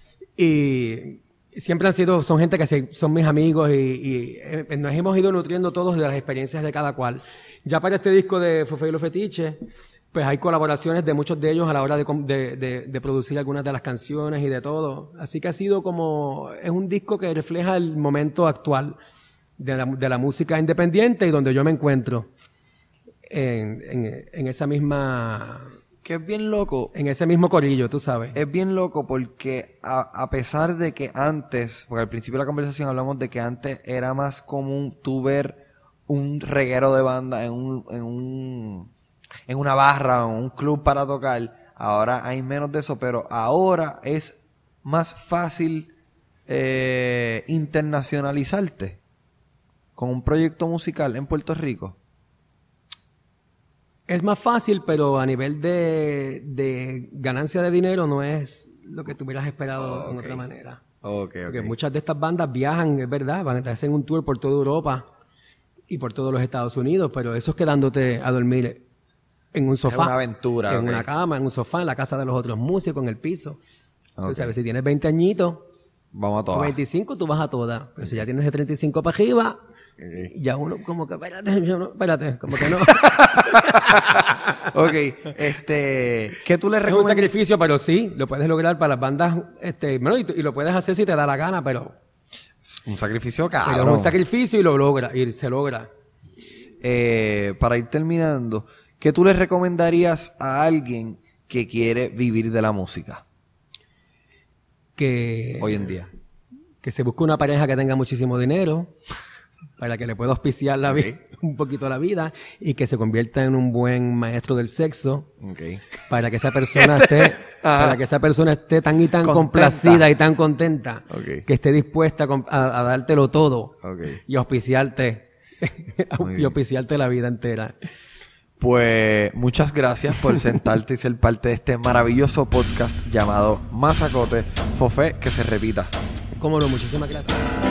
Y siempre han sido, son gente que se, son mis amigos y, y eh, nos hemos ido nutriendo todos de las experiencias de cada cual. Ya para este disco de Fofé y los Fetiches, pues hay colaboraciones de muchos de ellos a la hora de, de, de, de producir algunas de las canciones y de todo. Así que ha sido como... Es un disco que refleja el momento actual de la, de la música independiente y donde yo me encuentro en, en, en esa misma... Que es bien loco. En ese mismo corillo, tú sabes. Es bien loco porque a, a pesar de que antes, porque al principio de la conversación hablamos de que antes era más común tú ver un reguero de banda en un... En un en una barra o un club para tocar, ahora hay menos de eso, pero ahora es más fácil eh, internacionalizarte con un proyecto musical en Puerto Rico. Es más fácil, pero a nivel de, de ganancia de dinero no es lo que tú hubieras esperado okay. en otra manera. Okay, Porque okay. muchas de estas bandas viajan, es verdad, van a hacer un tour por toda Europa y por todos los Estados Unidos, pero eso es quedándote a dormir en un sofá. Es una aventura. En okay. una cama, en un sofá, en la casa de los otros músicos, en el piso. Okay. Tú sabes, si tienes veinte añitos, vamos a todas. O veinticinco, tú vas a todas. Pero si ya tienes de treinta y cinco para arriba, okay. ya uno como que, espérate, yo no, espérate, como que no. Ok, este, ¿qué tú le recomiendas? Es un sacrificio, pero sí, lo puedes lograr para las bandas, este, bueno, y, y lo puedes hacer si te da la gana, pero... Un sacrificio cabrón. Pero es un sacrificio y lo logra, y se logra. Eh, para ir terminando, ¿qué tú le recomendarías a alguien que quiere vivir de la música? Que... Hoy en día. Que se busque una pareja que tenga muchísimo dinero para que le pueda auspiciar la okay. vida, un poquito la vida y que se convierta en un buen maestro del sexo okay. para que esa persona esté para que esa persona esté tan y tan contenta. complacida y tan contenta okay. que esté dispuesta a, a dártelo todo okay. y auspiciarte y auspiciarte la vida entera. Pues muchas gracias por sentarte y ser parte de este maravilloso podcast llamado Mazacote. Fofé, que se repita. Cómo no, muchísimas gracias.